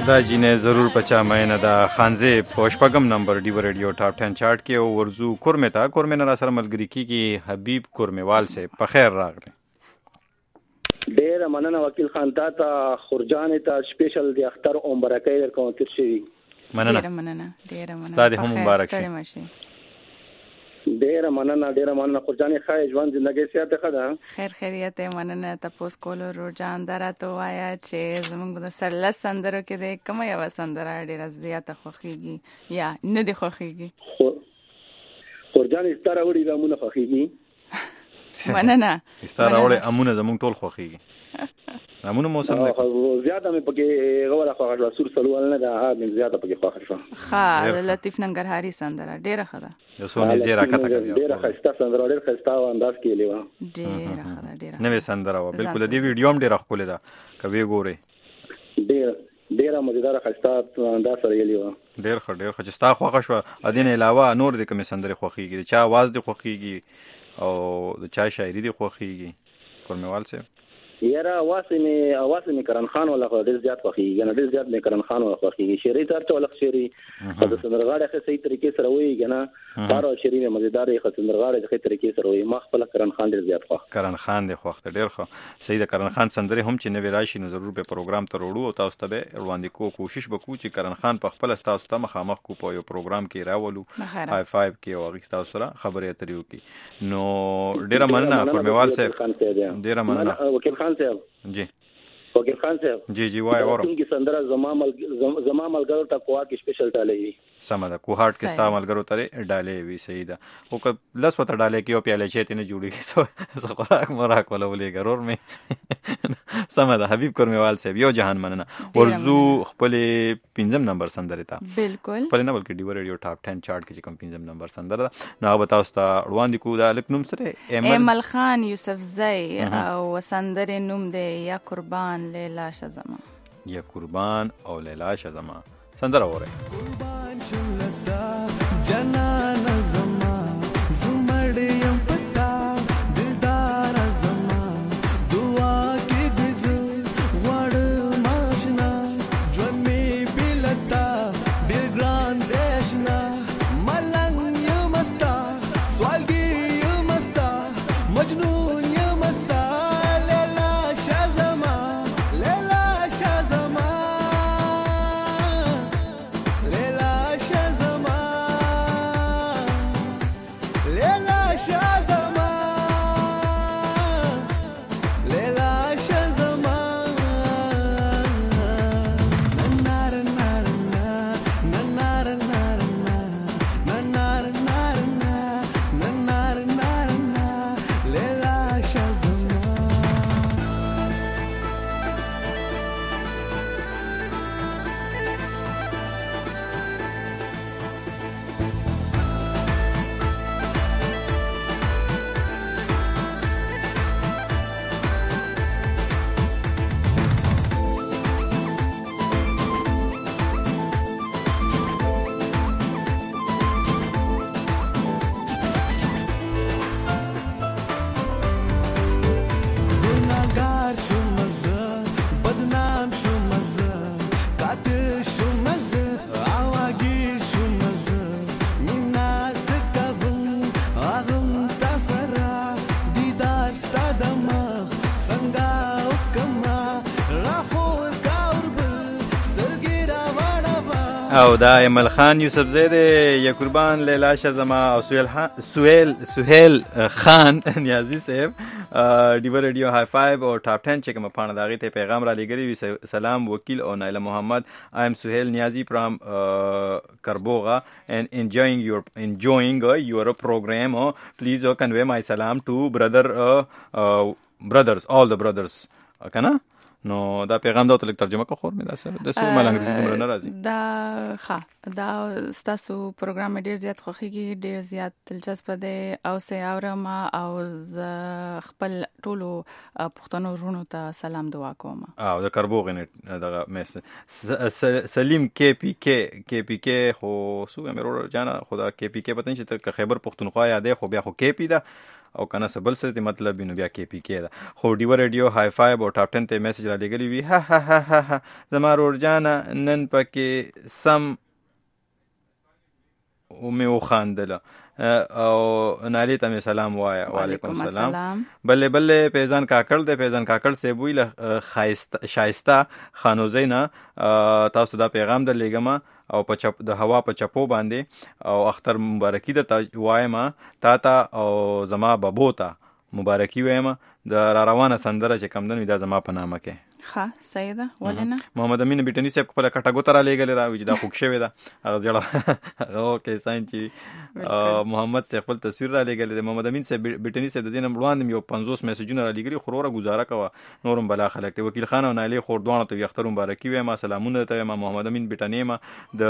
دا جینه ضرور پچا مینه دا خانزه په شپږم نمبر ډیو ریډیو ټاپ ټن چارت کې او ورزو کورمه تا کورمه نه سره ملګری کیږي حبیب کورموال سے په خیر راغله. ډیر مننه وکیل خان تا ته خورجان ته سپیشل دی اختر اوم برکای در کوم تر شي. مننه ډیر مننه ډیر مننه ستاسو هم مبارک شي. ډیر مننه ډیر مننه خورجان خای ژوند ژوندۍ سیاته خدا خیر خیریت مننه تاسو کولو روجان درته وایا چې زموږ د سرلس سندرو کې د کومه یو سندره ډیره زیاته خوخیږي یا نه دی خوخیږي خورجان ستاره وړي د امونه خوخیږي مننه ستاره وړي امونه زموږ ټول خوخیږي امونه موسم ده زیاته مې پکې غوړه خوښه سور سلوال نه ده مې زیاته پکې خوښه شو ها لطیف ننګرهاري سندره ډیره خدا یو سونی زیرا کته کوي ډیره خسته سندره ډیره خسته او انداز کې لیوا ډیره خدا ډیره نوې سندره و بالکل دی ویډیو هم ډیره خپل ده کوي ګوري ډیره ډیره مزیدار خسته انداز سره لیوا ډیر خ ډیر خ چې ستا خوښه شو ادین علاوه نور د کوم سندره خوخیږي چا आवाज دی خوخیږي او د چا شاعری دی خوخیږي کورموال سے یاره واسه می واسه می کرن خان ولا خو ډیر زیات خوخیږي نه ډیر زیات می کرن خان ولا خوخیږي شعري ترته ولا شعري د سندرغاړي ښه صحیح طریقې سره وایي کنه بارو شعري می مزیدار ښه سندرغاړي ښه طریقې سره وایي ما خپل کرن خان ډیر زیات خوښ کرن خان دی خوښ ډیر ښه صحیح د کرن خان سندره هم چې نوې راشي نو ضرور په پروګرام ته وروړو او تاسو ته به وړاندې کو کوشش وکړو چې کرن خان په خپل تاسو ته مخامخ کو په یو پروګرام کې راولو هاي فایو کې او هغه تاسو سره خبرې اترې وکړي نو ډیر مننه کورموال صاحب ډیر مننه وکیل خان صاحب جی وکیل خان صاحب جی جی وای اورم څنګه سندره زما مل زما ملګرو ته کوه کې سپیشل ډالې وي سم ده کوهارت کې ستا ملګرو ته ډالې وي صحیح ده او که لس وته ډالې کې او پیاله چېته نه جوړي سو خوراک مراک ولا ولې ګرور مې سم ده حبیب کورموال صاحب یو جهان مننه ورزو خپل پنځم نمبر سندره ته بالکل خپل نه بلکې ډیو ریډیو ټاپ ټن چارت کې کوم پنځم نمبر سندره نو هغه تاسو ته وړاندې کو دا الک نوم سره ایمل خان یوسف زئی او سندره نوم دی یا قربان لیلا شزما یا قربان او لیلا شزما سندره وره قربان شلتا جنان زما زمړ پتا دلدار زما دعا کې دز وړ ماشنا ژوند می بلتا ډیر ګران دیشنا ملنګ یم مستا سوالګي یم مستا مجنون یم مستا او دا ایمل خان یوسف زید یا قربان لیلا شزما او سهیل سهیل سهیل خان نیازی صاحب ډیو ریډیو های فایو او ټاپ ټن چې کوم پانه داغه ته پیغام را لګری وي سلام وکیل او نایله محمد I am Suhail Niazi from uh, Karboga and enjoying your enjoying uh, your program uh, please uh, convey my salam to brother uh, uh, brothers all the brothers کنه uh, نو دا پیغام دا ته لیک ترجمه کو خور مې دا سره د سور مال انګریزي دومره ناراضي دا ښه دا ستاسو پروګرام ډیر زیات خوخیږي ډیر زیات دلچسپ دی او سه اورم او خپل ټولو پښتنو ورونو ته سلام دعا کوم او د کربوغ نه دغه مس سلیم کې پی کې کې پی کې خو سو مې ورور جانا خدا کې پی کې پته نشته ک خیبر پښتونخوا یادې خو بیا خو کې پی دا او کنه څه بل څه مطلب نو بیا کې پی کې ده. خو ډیو ریډیو های فایو او ټاپ ټن ته میسج را لګلی وی ها ها ها ها زما ورور جان نن پکې سم او مې وخاندله او نالی ته مې سلام وایا. وعلیکم السلام. بلې بلې پیزان کاکړ دی، پیزان کاکړ سی بوی له شایسته خانوزی نه تاسو دا پیغام در لېږم او په چپ د هوا په چپو باندې او اختر مبارکي درته وایم تا ته او زما ببو ته مبارکي وایم د را روانه سندره چې کم دن دا زما په نامه کې. ښه صحیح ده، ولې نه. محمد امین بیټني صاحب خپله کټه ګوته را لېږلې ده وایي چې دا خوږ شوې ده هغه زیړه هغه اوکې ساین چې محمد صاحب خپل تصویر را لېږلی دی. محمد امین صاحب بیټني صاحب د دې نه وړاندې یو پنځوس میسجونه را لېږلي خو وروره ګزاره کوه نور هم بلا خلک دی. وکیل خان او نایلې خور دواړو ته اختر مبارکي وایم، سلامونه درته وایم. محمد امین بیټني یم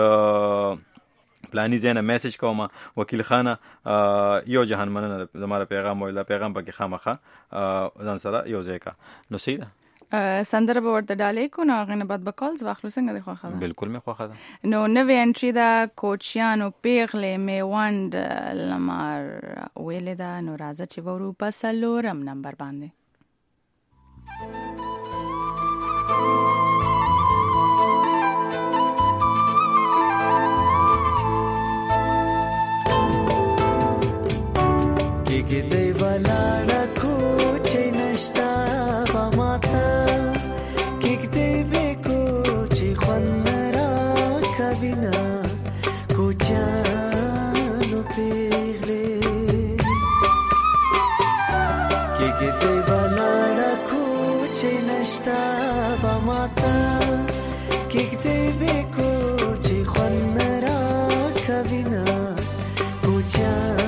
د پلانی زینه میسج کوم وکیل خانه یو جهان مننه زما پیغام ویلا پیغام پکې خامخه ځان سره یو ځای کا نو سیده سندره به ورته ډالې کو نو هغه نه بعد به کالز واخلو. څنګه دی خوښه ده؟ بالکل مې خوښه ده. نو نوې انټری ده کوچیانو پیغلې میوند لمر ویلې ده. نو راځه چې ورو په څلورم نمبر باندې کې دی ولاړه کوچې نشتا په ماته کې دی به کوچې خوند را کوي نه کوچیانو پیغلې کې دی ولاړه کوچې نشتا په ماته کې دی به کوچې خوند را کوي نه کوچیانو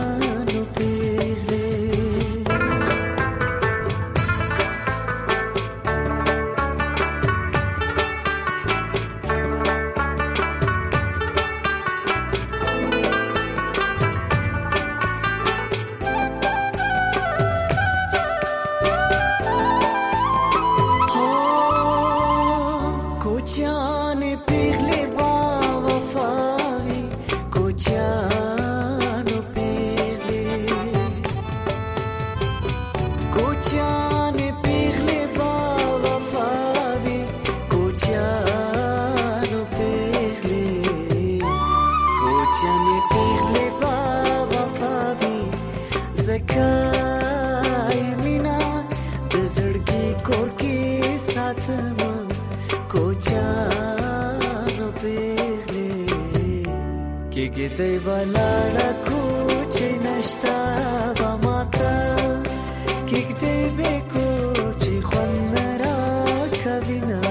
دی ولاړه کوچې نشتا به ماته کېږدی به کوچې خوند را کوي نه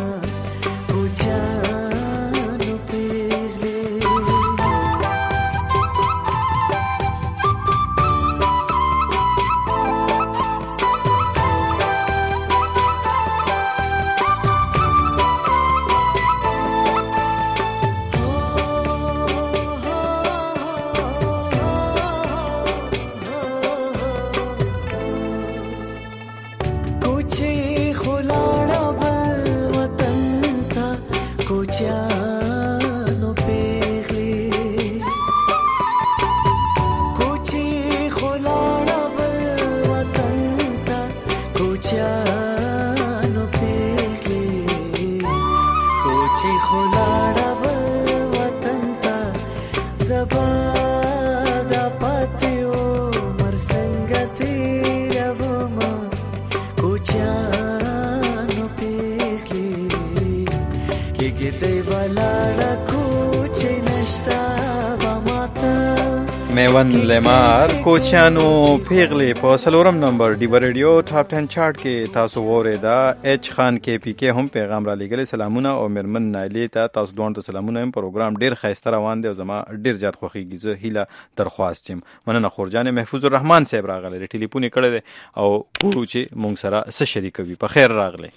کوچیانو پیغلې میوند لمر کوچیانو پیغلې په څلورم نمبر ډیو ریډیو ټاپ ټن چارت کې تاسو وریدا اچ خان کې پی کې هم پیغام را لګل سلامونه او مرمن نایلې ته تاسو دوه ته سلامونه هم پروګرام ډیر خیسته روان دی او زما ډیر زیات خوخیږي زه هیله درخواست یم مننه خورجان محفوظ الرحمن صاحب راغله ټلیفون کړی دی او ګورو چې مونږ سره څه شریکوي په خیر راغله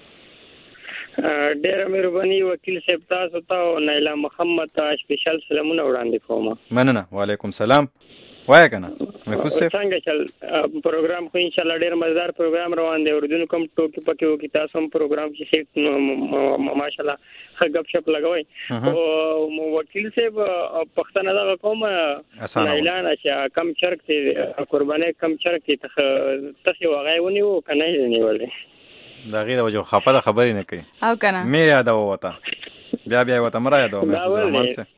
ډیر مهرباني وکیل صاحب تاسو ته او نایلا محمد ته سپیشل سلامونه وړاندې کوم. مننه. وعلیکم سلام. وای کنه محفوظ صاحب څنګه چل پروګرام خو ان شاء الله ډیر مزدار پروګرام روان دی اردو کوم ټوکی پکې وکي تاسو هم پروګرام چې ماشاء الله غب شپ لګوي او وکیل صاحب پښتنه دا کوم اعلان چې کم چرګ ته قرباني کم چرګ ته تاسو وغایونی و کنه نه ولې دا غیر وجه خپله خبرې نه کوي او کنه مې یاد وته بیا بیا وته مرا یاد و محفوظ رحمان سے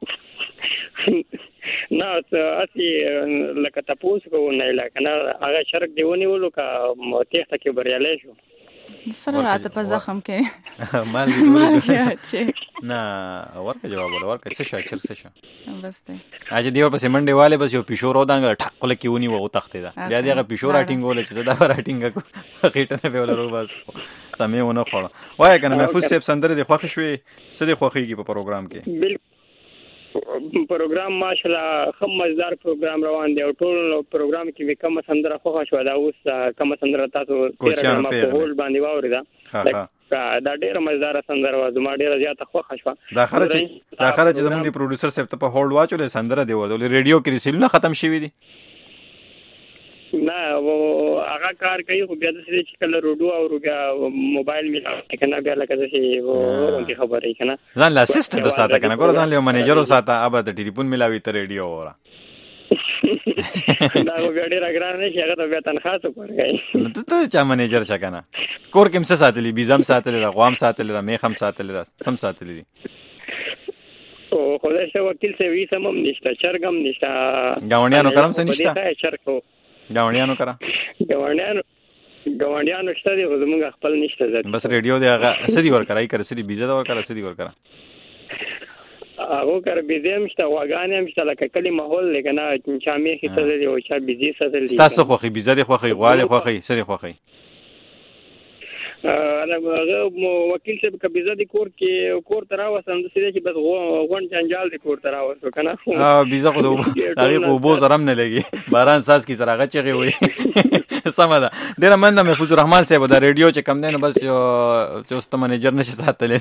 نه اسی لکه تاسو کو نه لکه نه هغه شرک دیونی ولو کا تخته کې بریالي شو سره راته په زخم کې مال دې نه ورکه جواب ولا ورکه څه شو چر څه شو بس ته اج دیو په سیمنډي والے بس یو پښور ودانګ ټاکل کې ونی وو تخته دا بیا دغه پښور راټینګ ول چې دا راټینګ کو خېټه نه ویل ورو بس سمې ونه خور وای کنه محفوظ صاحب سندره د خوښ شوې سده خوښيږي په پروګرام کې پروګرام ماشاءالله خم مزدار پروګرام روان دی او ټول پروګرام کې کوم سندره خوښ شو دا اوس کوم سندره تاسو تیر ما په هول باندې واوریدا دا ډېر مزدار سندره و زما ډېر زیاته خوښ شو دا خره چې دا خره چې زموږ دی پروډوسر صاحب ته په هول واچولې سندره دی ورته ریډیو کې ریسیلونه ختم شوی دي نه هغه کار کوي خو بیا د سړي چې کله روډو او روګه موبایل میلاو کنه بیا لکه چې ورته خبرې کنه ځان لا اسسټنټ وساته کنه ګور ځان له منیجر وساته ابا د ټلیفون میلاوي ته ریډیو وره دا بیا ډیر اګران نه شي هغه ته بیا تنخواه څو ورکړي ته چا منیجر څه کنه کور کې څه ساتلی بيزم ساتلی غوام ساتلی میخم ساتلی سم ساتلی او خدای شه وکیل څه وی سمم نشته چرګم نشته گاونډیانو کرم څه نشته چرګو گاونډیانو کرا گاونډیانو گاونډیانو شته دي زموږ خپل نشته ځکه بس ریډیو دی هغه سدي ور کرای کر سدي بيزه ور کرا سدي ور کرا هغه کر بيزه مشته واغانې مشته لکه کلی ماحول لګنه چا میخي څه دی او چا بيزي څه دی تاسو خوخي بيزه دی خوخي غواړي خوخي سدي خوخي هغه وکیل صاحب کبيزه د کور کې کور ترا وسند سړي چې بس غون جنجال د کور ترا وسو کنه ها بيزه خو هغه په بو زرم نه لګي باران ساز کی سره هغه چغي وي سمه ده ډیر مننه محفوظ رحمان صاحب دا ریډیو چې کم دی نو بس یو چې اوس ته منیجر نشي ساتلی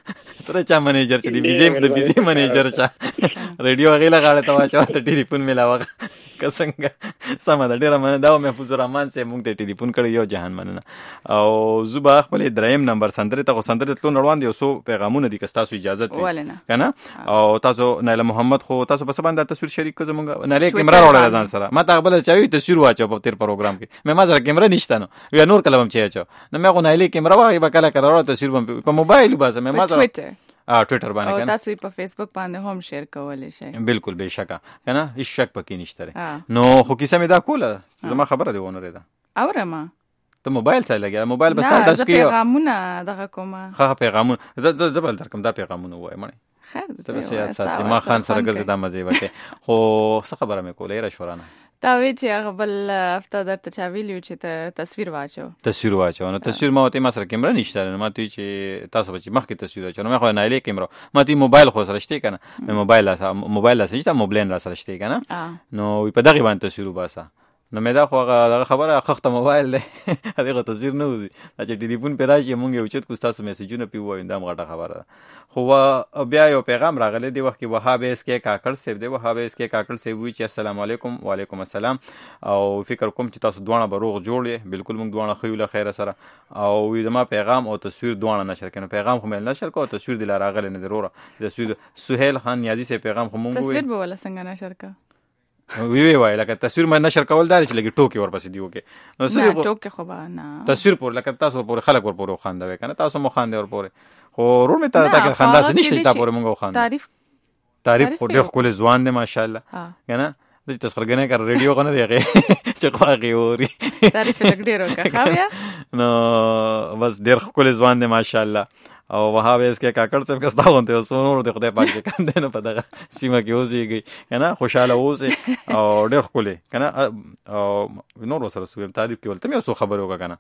تر چا منیجر چې دی بيزي د بيزي منیجر چا ریډیو غیله غاړه ته واچو ته ټلیفون میلاوه کسنګ سمه ده ډیر مننه دا محفوظ رحمان صاحب موږ ته ټلیفون کړی یو جهان مننه او زوبا خپل دریم نمبر سندره ته سندره تلو نړوان دی سو پیغامونه دي که تاسو اجازه وي کنه او تاسو نایله محمد خو تاسو په سبا باندې تصویر شریک کوم نایله کیمرا وړل ځان سره ما ته خپل چاوي تصویر واچو په تیر پروګرام کې مې ما سره کیمرا نشته نو یا نور کلم چي اچو نو مې غو نایله کیمرا واغې بکاله کړو تصویر په موبایل بس مې ما سره ا ټویټر باندې کنه او تاسو په فیسبوک باندې هم شیر کولای شئ بالکل بهشکه کنه هیڅ شک پکې نشته نو خو کیسه مې دا کوله زما خبره دی ونه رده اورما ته موبایل څه لګیا موبایل بس تا داس کې پیغامونه دغه کومه ها پیغامونه زبل درکم دا پیغامونه وای مړ خیر ته بس یا ساتي ما خان سره ګرځي دا مزه وکي خو څه خبره مې کوله را شورانه تا وی چې هغه بل هفته درته چا ویلیو چې ته تصویر واچو تصویر واچو نو تصویر ما ته ما سره کیمرا نشته نو ما ته چې تاسو به مخکې تصویر واچو نو مې خو نایله کیمرا ما ته موبایل خو سره شته کنه مې موبایل موبایل سره شته موبایل را سره شته کنه نو په دغه باندې تصویر وباسه نو مې دا خو هغه خبره خخته موبایل دی هغه تصویر نه وځي چې ټلیفون پر راشي مونږ یو چت کو تاسو میسجونه پی وایو دا غټه خبره خو بیا یو پیغام راغلی دی وخت کې وهاب اس کې کاکړ سیب دی وهاب اس کې کاکړ سیب وی چې السلام علیکم وعلیکم السلام او فکر کوم چې تاسو دوه بروغ جوړې بالکل مونږ دوه خو له خیر سره او وی زما پیغام او تصویر دوه نشر کړي پیغام خو مې نشر کو تصویر دی راغلی نه ضروره تصویر سہیل خان نیازی سے پیغام خو مونږ تصویر به ولا څنګه نشر کا وی وی وای لکه تصویر مې نشر کول دار چې لګي ټوکی ورپسې دیو کې نو سړي ټوکی خو به نه تصویر پر لکه تاسو پر خلک ور پر خواندوي کنه تاسو مو خواندې ور پر خو ورو مې تا تا خندا نشي تا پر مونږ خواند تعریف تعریف خو ډېر خپل ځوان دی ماشاءالله کنه د تسخرګنه کار ریډیو غنه دیغه چې خواږي وری تعریف ډېر وکړه نو بس ډېر خپل ځوان دی ماشاءالله او وهاب اس کې کاکړ څخه کستا وونته اوسو نور د خدای پاک کم دینه په دغه سیمه کې اوسېږي کنه خوشاله اوسې او ډېر خولې کنه او نور سره سویم تعریف کې ولته مې اوسو خبر وکړه کنه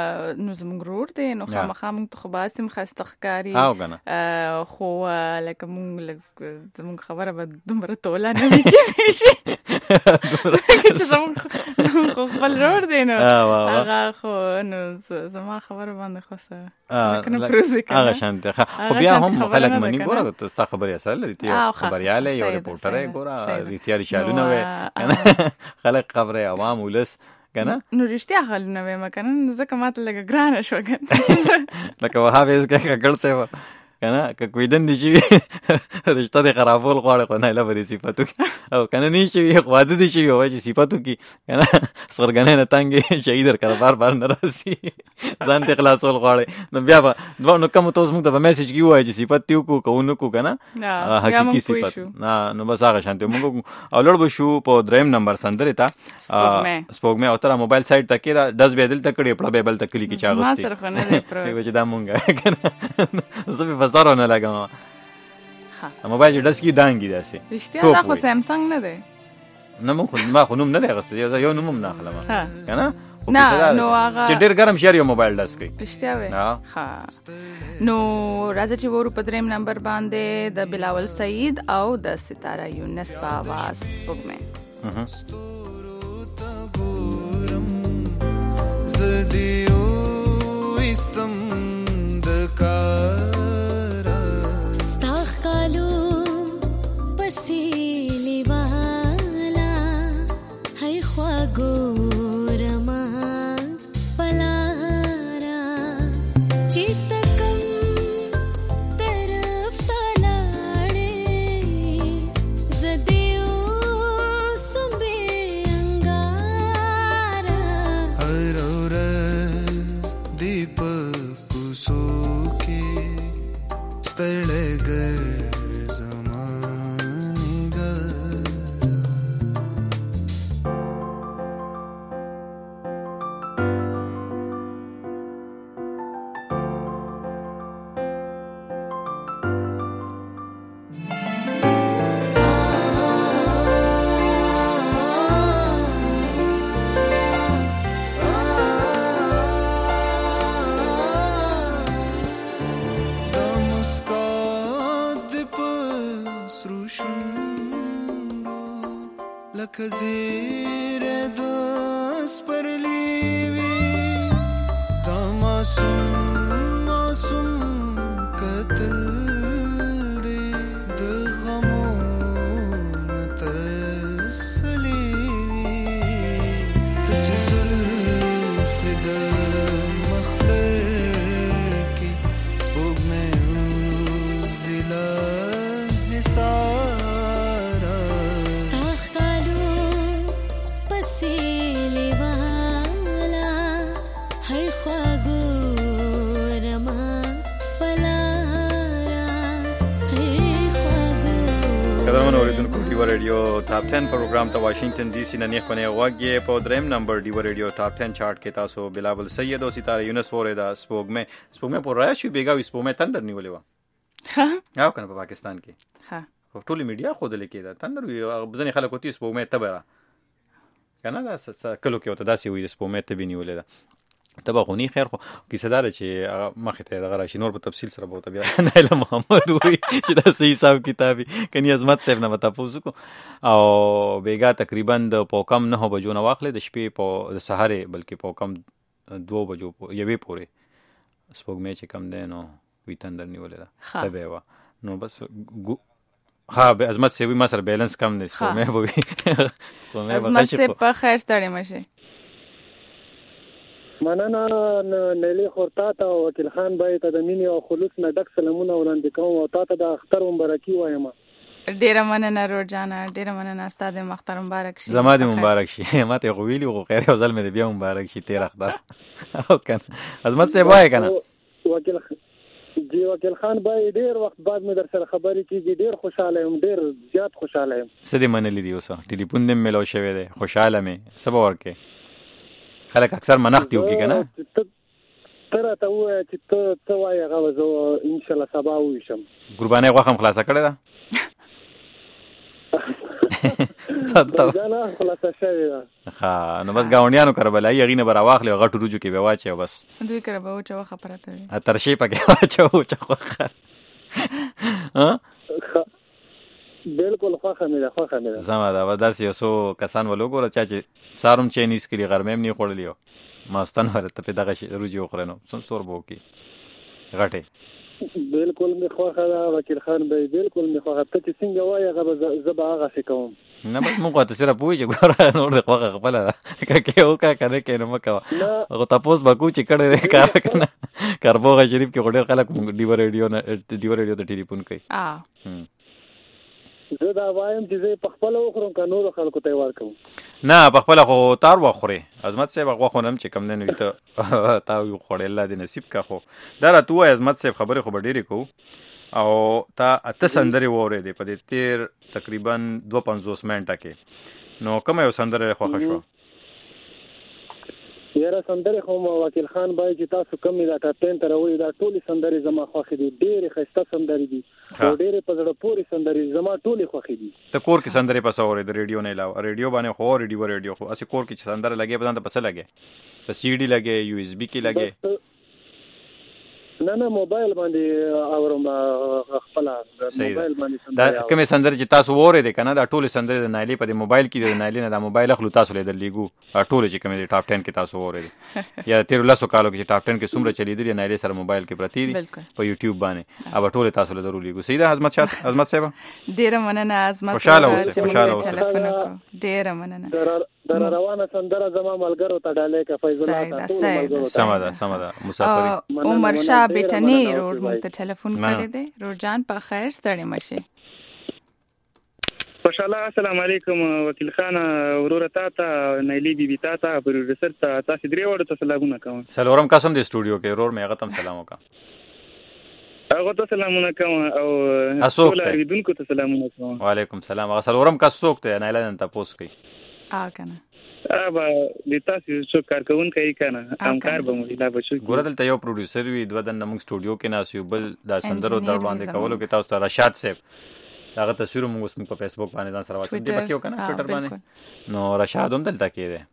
نو زموږ روړ دی نو خامخا موږ ته خو باسم خستخکاری او کنه خو لکه موږ زموږ خبره به دومره توله نه کیږي زمون خو خپل رور دی نو هغه خو نو زما خبره باندې خو څه کنه پروزي کنه هغه شانته خو بیا هم خلک منی ګوره ته ستا خبرې اصل لري ته خبرياله یو ریپورټر ګوره ریتیاري شالونه وې خلک خبره عوام ولس کنه نو رښتیا حالونه وې مکنه ځکه ماته لګ ګرانه شو کنه لکه وها وېس کې ګړ څه کنه که کویدن دي شي رشتہ د خرابول غواړي خو نه لوري صفاتو او کنه نه شي واده دي شي وای چې صفاتو کی کنه سرګنه نه تانګي شهید در بار بار ناراضي ځان ته خلاصول غواړي نو بیا به نو کوم تاسو موږ ته میسج کی وای چې صفات یو کو کو نو کو کنه حقيقي صفات نه نو بس هغه شانته موږ او لړ بشو په دریم نمبر سندره تا سپوږمې او تر موبایل سایت ته کې دا دس بدل تکړه په بیبل تکلی کی چاغستي ما سره خو نه دی پرو چې دا مونږه کنه زه په سره نه لګم ها موبایل داس کی دانګي داسي رښتیا دا خو سامسنګ نه دی نه مونږ ما خو نوم نه لغست یو نوم نه خلم کنه نه نو هغه چې ډیر ګرم شری موبایل داس کوي رښتیا وې ها نو راځي چې ورو په دریم نمبر باندې د بلاول سعید او د ستاره یونس په आवाज وګمه زدیو استم د کارا ستاخ کالو پسیلی والا هی خواگو کزیر دس پر لیوی دا معصوم معصوم قتل دی د غمون تسلیوی تچ زلف د مخبر کی سپوگ میں اوزیلا حساب ریډیو ټاپ ټن پروګرام ته واشنگټن ډي سي نه نه خونه واګي په دریم نمبر ډیو ریډیو ټاپ ټن چارت کې تاسو بلاول سید او ستاره یونس وره دا سپوږمې سپوږمې په راشي بیګاوي سپوږمې تندر نیولې و ها او کنه په پاکستان کې ها په ټولي میډیا خو دلته کې دا تندر ځنې خلک وتی سپوږمې تبره کنه دا کلو کې وته داسي وي سپوږمې ته بنیولې دا تبا غونی خیر خو کیسه دار چې مخه ته دغه راشي نور په تفصیل سره بوته بیا نه محمد وي چې دا صحیح حساب کتابي کني عظمت صاحب نه وتا پوسو کو او بیګا تقریبا د پوکم نه بجو نه واخلې د شپې په سحره بلکې پوکم دو بجو یوې پورې سپوږمې چې کم ده نو وی تندر نیولې ده تبه وا نو بس ها به عظمت صاحب ما سره بیلانس کم دی سپوږمې وي سپوږمې عظمت صاحب په خیر ستړي مشه مننه نلی خورتا ته وکیل خان بای ته د مینې او خلوص نه ډک سلامونه وړاندې کوم او تا ته د اختر مبارکي وایم ډیره مننه روزانه ډیره مننه استاد مختار مبارک شي زما دې مبارک شي ماته خو ویلی خو خیر او ځل مې بیا مبارک شي تیر اختر او کنه عظمت صاحب وای کنه وکیل جی وکیل خان بای ډیر وخت بعد مې در سره خبرې کیږي ډیر خوشاله یم ډیر زیات خوشاله یم سدي منلې دی اوسه ټلیفون دې ملو شوی دی خوشاله مې سبا ورکه خلک اکثر منښت یو کی کنه تر ته و چې ته ته وای هغه زه ان شاء الله سبا وشم قربانه غوخم خلاصه کړه دا څه نه خلاصه شوی دا ها نو بس گاونډیانو کربلای یغینه برا واخلې غټو روجو کې به واچي بس دوی کربو چې وخه پرته ا ترشی پکې واچو چې وخه ها بالکل خوښه مې ده خوښه مې ده. زما دا وداسې یو څو کسان ولوګوره چا چې سارم چینیز کړي غرمې هم نه خوړلی و ماستان ورته په دغه شي روجي وخورې نو څوم سور به وکړي غټې. بالکل مې خوښه ده وکیل خان بھائی، بالکل مې خوښه. ته چې څنګه وایې هغه به زه به هغسې کوم. نه بس موږ ته صرف پوهېږي چې ګوره نور د خوښه خپله ده که کې وکړه که نه کې نو مه کوه. خو تپوس به کوو چې کړی دی کار که نه. کاربوغه شریف کې خو ډېر خلک ډیوه ریډیو نه ډیوه ریډیو ته ټلیفون کوي. زه دا وایم چې زه په خپله وخورم که نورو خلکو ته یې ورکوم. نه په خپله خو تار وخورې. عظمت صاحب هغه خو نه هم چې کوم دی نو ته تا وخوړې الله دې نصیب که. خو دا راته ووایه عظمت صاحب خبرې خو به ډېرې کوو او تا اته سندرې واورېدې په دې تېر تقریبا دوه پنځوس منټه کې، نو کومه یو سندره خوښه شوه؟ یاره سندرې خو وکیل خان بھائی چې تاسو کمې دا ټاپ ټین ته راوړي دا ټولې سندرې زما خوښې دي، ډېرې ښایسته سندرې دي او ډېرې په زړه پورې سندرې زما ټولې خوښې دي. ته کور کې سندرې په څه اورې د ریډیو نه علاوه؟ ریډیو باندې خو ریډیو ریډیو خو هسې کور کې چې سندره لګې په ځان ته په څه لګې؟ په سی ډي لګې، یو ایس بي کې لګې؟ نه نه موبایل باندې اورم خپل موبایل باندې. دا کومه سندره چې تاسو اورېدې کنه دا ټول سندره د نایلی په موبایل کې د نایلی نه د موبایل خلو تاسو لیدل لیګو ټول چې کومه د ټاپ ټین کې تاسو اورېدې یا تیر لاسو کالو کې چې ټاپ ټین کې څومره چلیدل نایلی سره موبایل کې پرتی دي په یوټیوب باندې اب ټول تاسو لیدل لیګو. سیده عظمت شاه عظمت صاحب ډیر مننه. عظمت خوشاله اوسه خوشاله اوسه. ټلیفون کو ډیر مننه. در روانه سندره زما ملګرو ته ډالې کا فیض الله تاسو ملګرو سم ده سم ده. مسافر عمر شاه بیٹنی روډ مونږ ته ټلیفون کړی دی. روډ جان په خیر ستړي مشه. خوشاله السلام علیکم وکیل خان ورور تا ته نیلی بی بی تا ته پروډوسر ته تاسو درې وړو ته سلامونه کوم. سلام قسم دی سټوډیو کې ورور مې هغه تم سلام وکړه. هغه ته سلامونه کوم او ټول اوریدونکو ته سلامونه کوم. وعلیکم السلام. هغه سلام کا څوک ته نه اعلان تاسو کوي ا کنه ابا د تاسو څو کارکون کوي کنه همکار به مو لا بچو. ګوره دلته یو پروډوسر وی دوه د نمنګ سټوډیو کې ناسیو بل دا سندرو در باندې کولو کې تاسو ته رشاد صاحب هغه تصویر موږ اوس په فیسبوک باندې ځان سره واچو دی پکې وکنه ټویټر باندې نو رشاد هم دلته کې دی.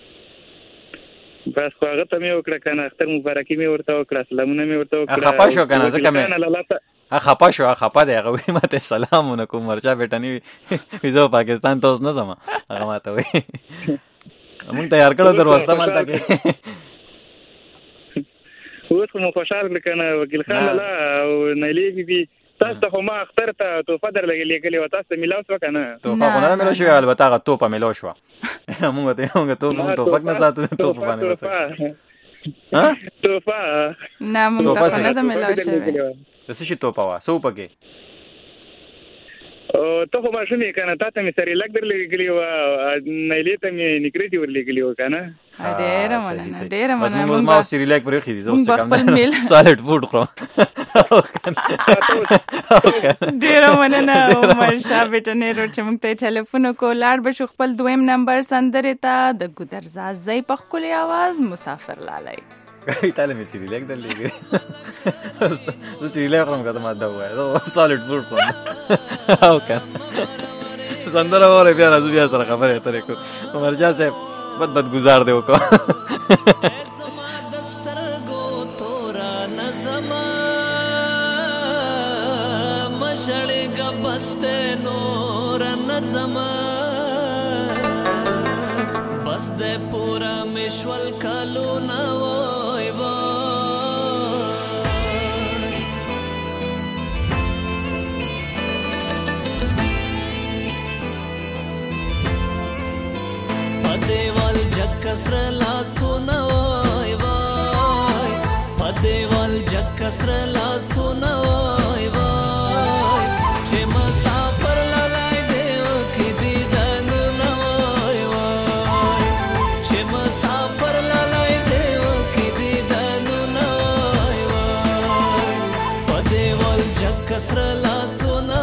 بس خو هغه ته مې وکړه کنه اختر مبارکي مې ورته وکړه سلامونه مې ورته وکړه. خپه شو کنه ځکه مې ا خپه شو خپه دی هغه وی ماته سلامونه کوم مرچا بیٹنی ویزو پاکستان ته اوس نه زما هغه ماته وی مونږ تیار کړو دروازه مالته کې اوس مو خوشاله کنه وکیل خان الله او نیلی بی بی تاسو خو ما اختر ته توفه درلګلې کلی و تاسو میلاوس وکنه توفه خو نه ملو شو البته هغه توپه ملو شو موږ ته موږ ته موږ توفه نه ساتو توپه باندې وسه ها توفه نه موږ ته نه د ملو شو د څه شي توپه وا سو پکې او ته خو ما شومې کنه تا ته مې سری لګ درلګلی و نیلی ته مې نکریټي ورلګلی و کنه. ډېر مننه ډېر مننه. موږ ما سری لګ پرې خېدي زوسته کوم سالډ فود خورم. ډېر مننه عمر شاه بیٹنی روډ چې موږ ته ټلیفون وکړ به شو خپل دویم نمبر سندرې ته د ګودرزا زئی په خولي आवाज مسافر لالای ایتاله مې سری لګ درلګی زه سری لګ خورم کته ما دا وای زه سالډ فود خورم او کنه سندره وره بیا راځو بیا سره خبرې اترې کو. عمر شاه صاحب بد بد گزار دی وکړه مشړګ بسته نور نظم بس د پورا مشول کالو نو پدیوال جگ کسر لا سونا وای وای پدیوال جگ کسر لا سونا وای وای چې مسافر لای دیو کې دی دن نو وای وای چې مسافر لای دیو کې دی دن نو وای وای پدیوال جگ کسر لا سونا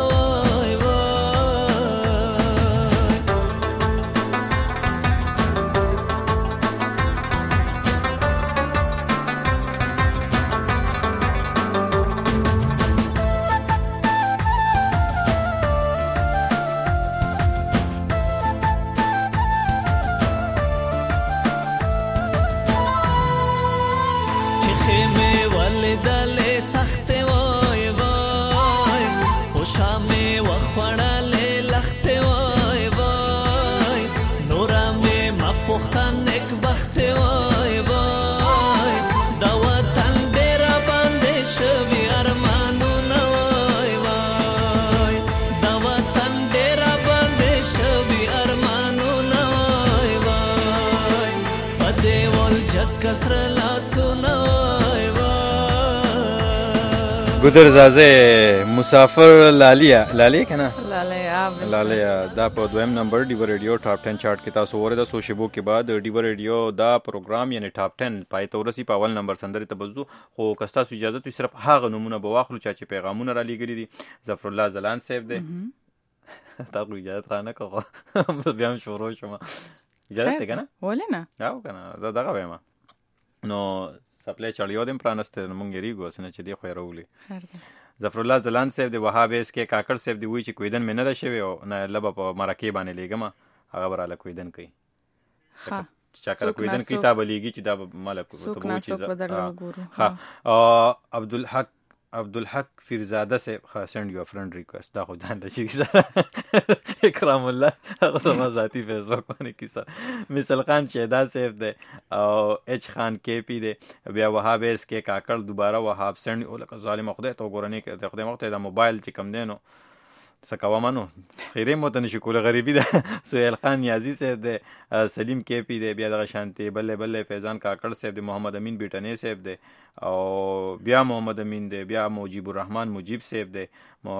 ګودر زازه مسافر لالیا لالیا کنه لالیا لالیا دا په دویم نمبر ډیو ریډیو ټاپ ټن چارت کې تاسو ورته سو شبو کې بعد ډیو ریډیو دا پروګرام یعنی ټاپ ټن پای تورسي په اول نمبر سندري ته بزو خو کستا سو اجازه تو صرف هغه نمونه به واخلو چې پیغامونه را لېګري دي ظفر الله زلان صاحب دی تا کو اجازه را نه کوه بیا هم شروع شوم اجازه ته کنه ولې نه دا کنه دا دغه وایم نو سپلای چړیو دم پرانسته مونږ ریګو سن چې دی خو راولي ظفر الله زلان صاحب دی وهاب اس کې کاکړ صاحب دی وی چې کویدن مې نه را شوی او نه لبه په مرکه باندې لګم هغه براله کویدن کوي ها چاکر کویدن کتاب لګي چې دا مالک ته وو چې ها عبدالحق عبدالحق فیرزاده سے سینڈ یور فرینڈ ریکویسٹ دا خو ځان د شي اکرام الله هغه ما ذاتی فیسبوک باندې کیسه مثال خان شهدا صاحب دی او اچ خان کی پی دی بیا وهاب اس کې کاکړ دوباره وهاب سینڈ او لکه ظالم خدای ته ګورنی کې خدای مخته دا موبایل چې کم دینو سکاوامانو خیره متن شکول غریبی ده سہیل خان نیازی صاحب دی سلیم کی پی دی بیا د شانتی بلې بلې فیضان کاکړ صاحب دی محمد امین بیٹنی صاحب دی او بیا محمد امین دی بیا موجیب الرحمن مجیب صاحب دی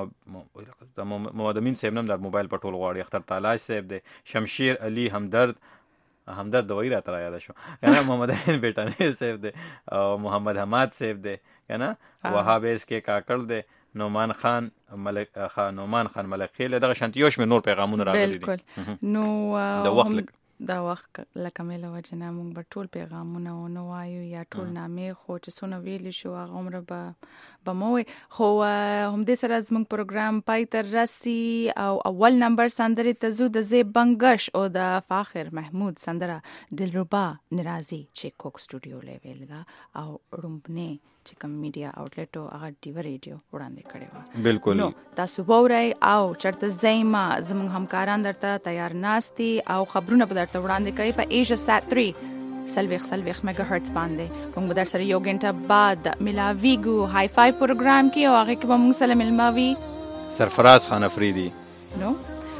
محمد امین صاحب نم د موبایل په ټول غواړي اختر تالاش صاحب دی شمشیر علی همدرد همدرد دوی را تر یاد شو کنه محمد امین بیٹنی صاحب دی او محمد حماد صاحب دی کنه وهاب اس کې کاکړ دی نومان خان ملک خان نومان خان ملک خیل دغه شانتیوش مې نور پیغامونه راغلي دي بالکل نو د وخت دا وخت لکه مې له وجنه مونږ به ټول پیغامونه ونه وایو یا ټول نامې خو چې څونه ویلی شو هغه عمره به به مو خو هم دې سره زموږ پروګرام پای ته رسي او اول نمبر سندرې ته زو د زی بنگش او د فاخر محمود سندره دلربا ناراضي چې کوک سټوډیو لیول دا او رومبنه چې کوم میډیا آوټلیټ او هغه ډیو ریډیو وړاندې کړي و بالکل نو تاسو وورئ او چرته زېما زموږ همکاران درته تیار ناستي او خبرونه به درته وړاندې کوي په ایجا سات تhree سلويخ سلويخ میگا هرتز باندې موږ در سره یو غنټه بعد ملاویګو های فای پروګرام کې او هغه کې به موږ سره ملماوي سرفراز خان افریدي نو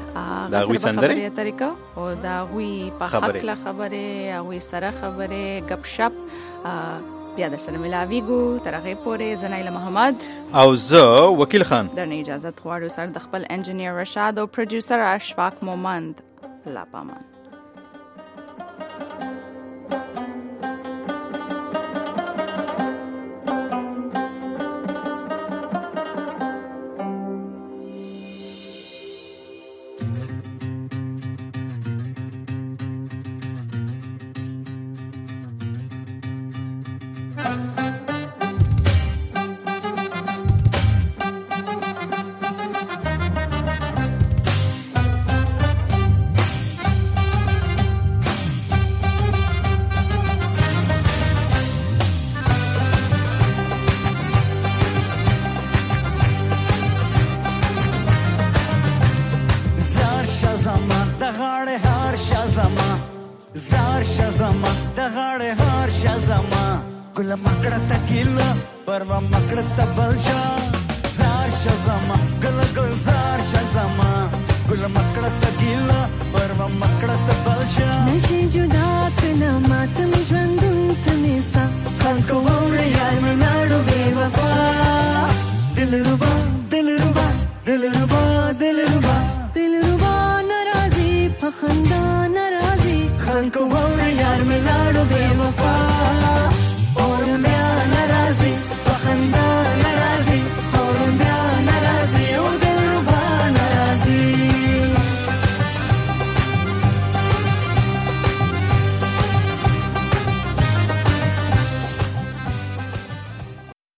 دا غوي سندره طریقه او دا غوي په حق لا خبره او سره خبره غب شپ بیا در سره ملاویګو تر هغه پورې زنایله محمد او زه وکیل خان درنه اجازه غواړو سره د خپل انجینیر رشاد او پروډوسر اشفاق مومند لا پامان نشي جدا کنا مات مې ژوندون ته نيسا خلکو ووري یال مې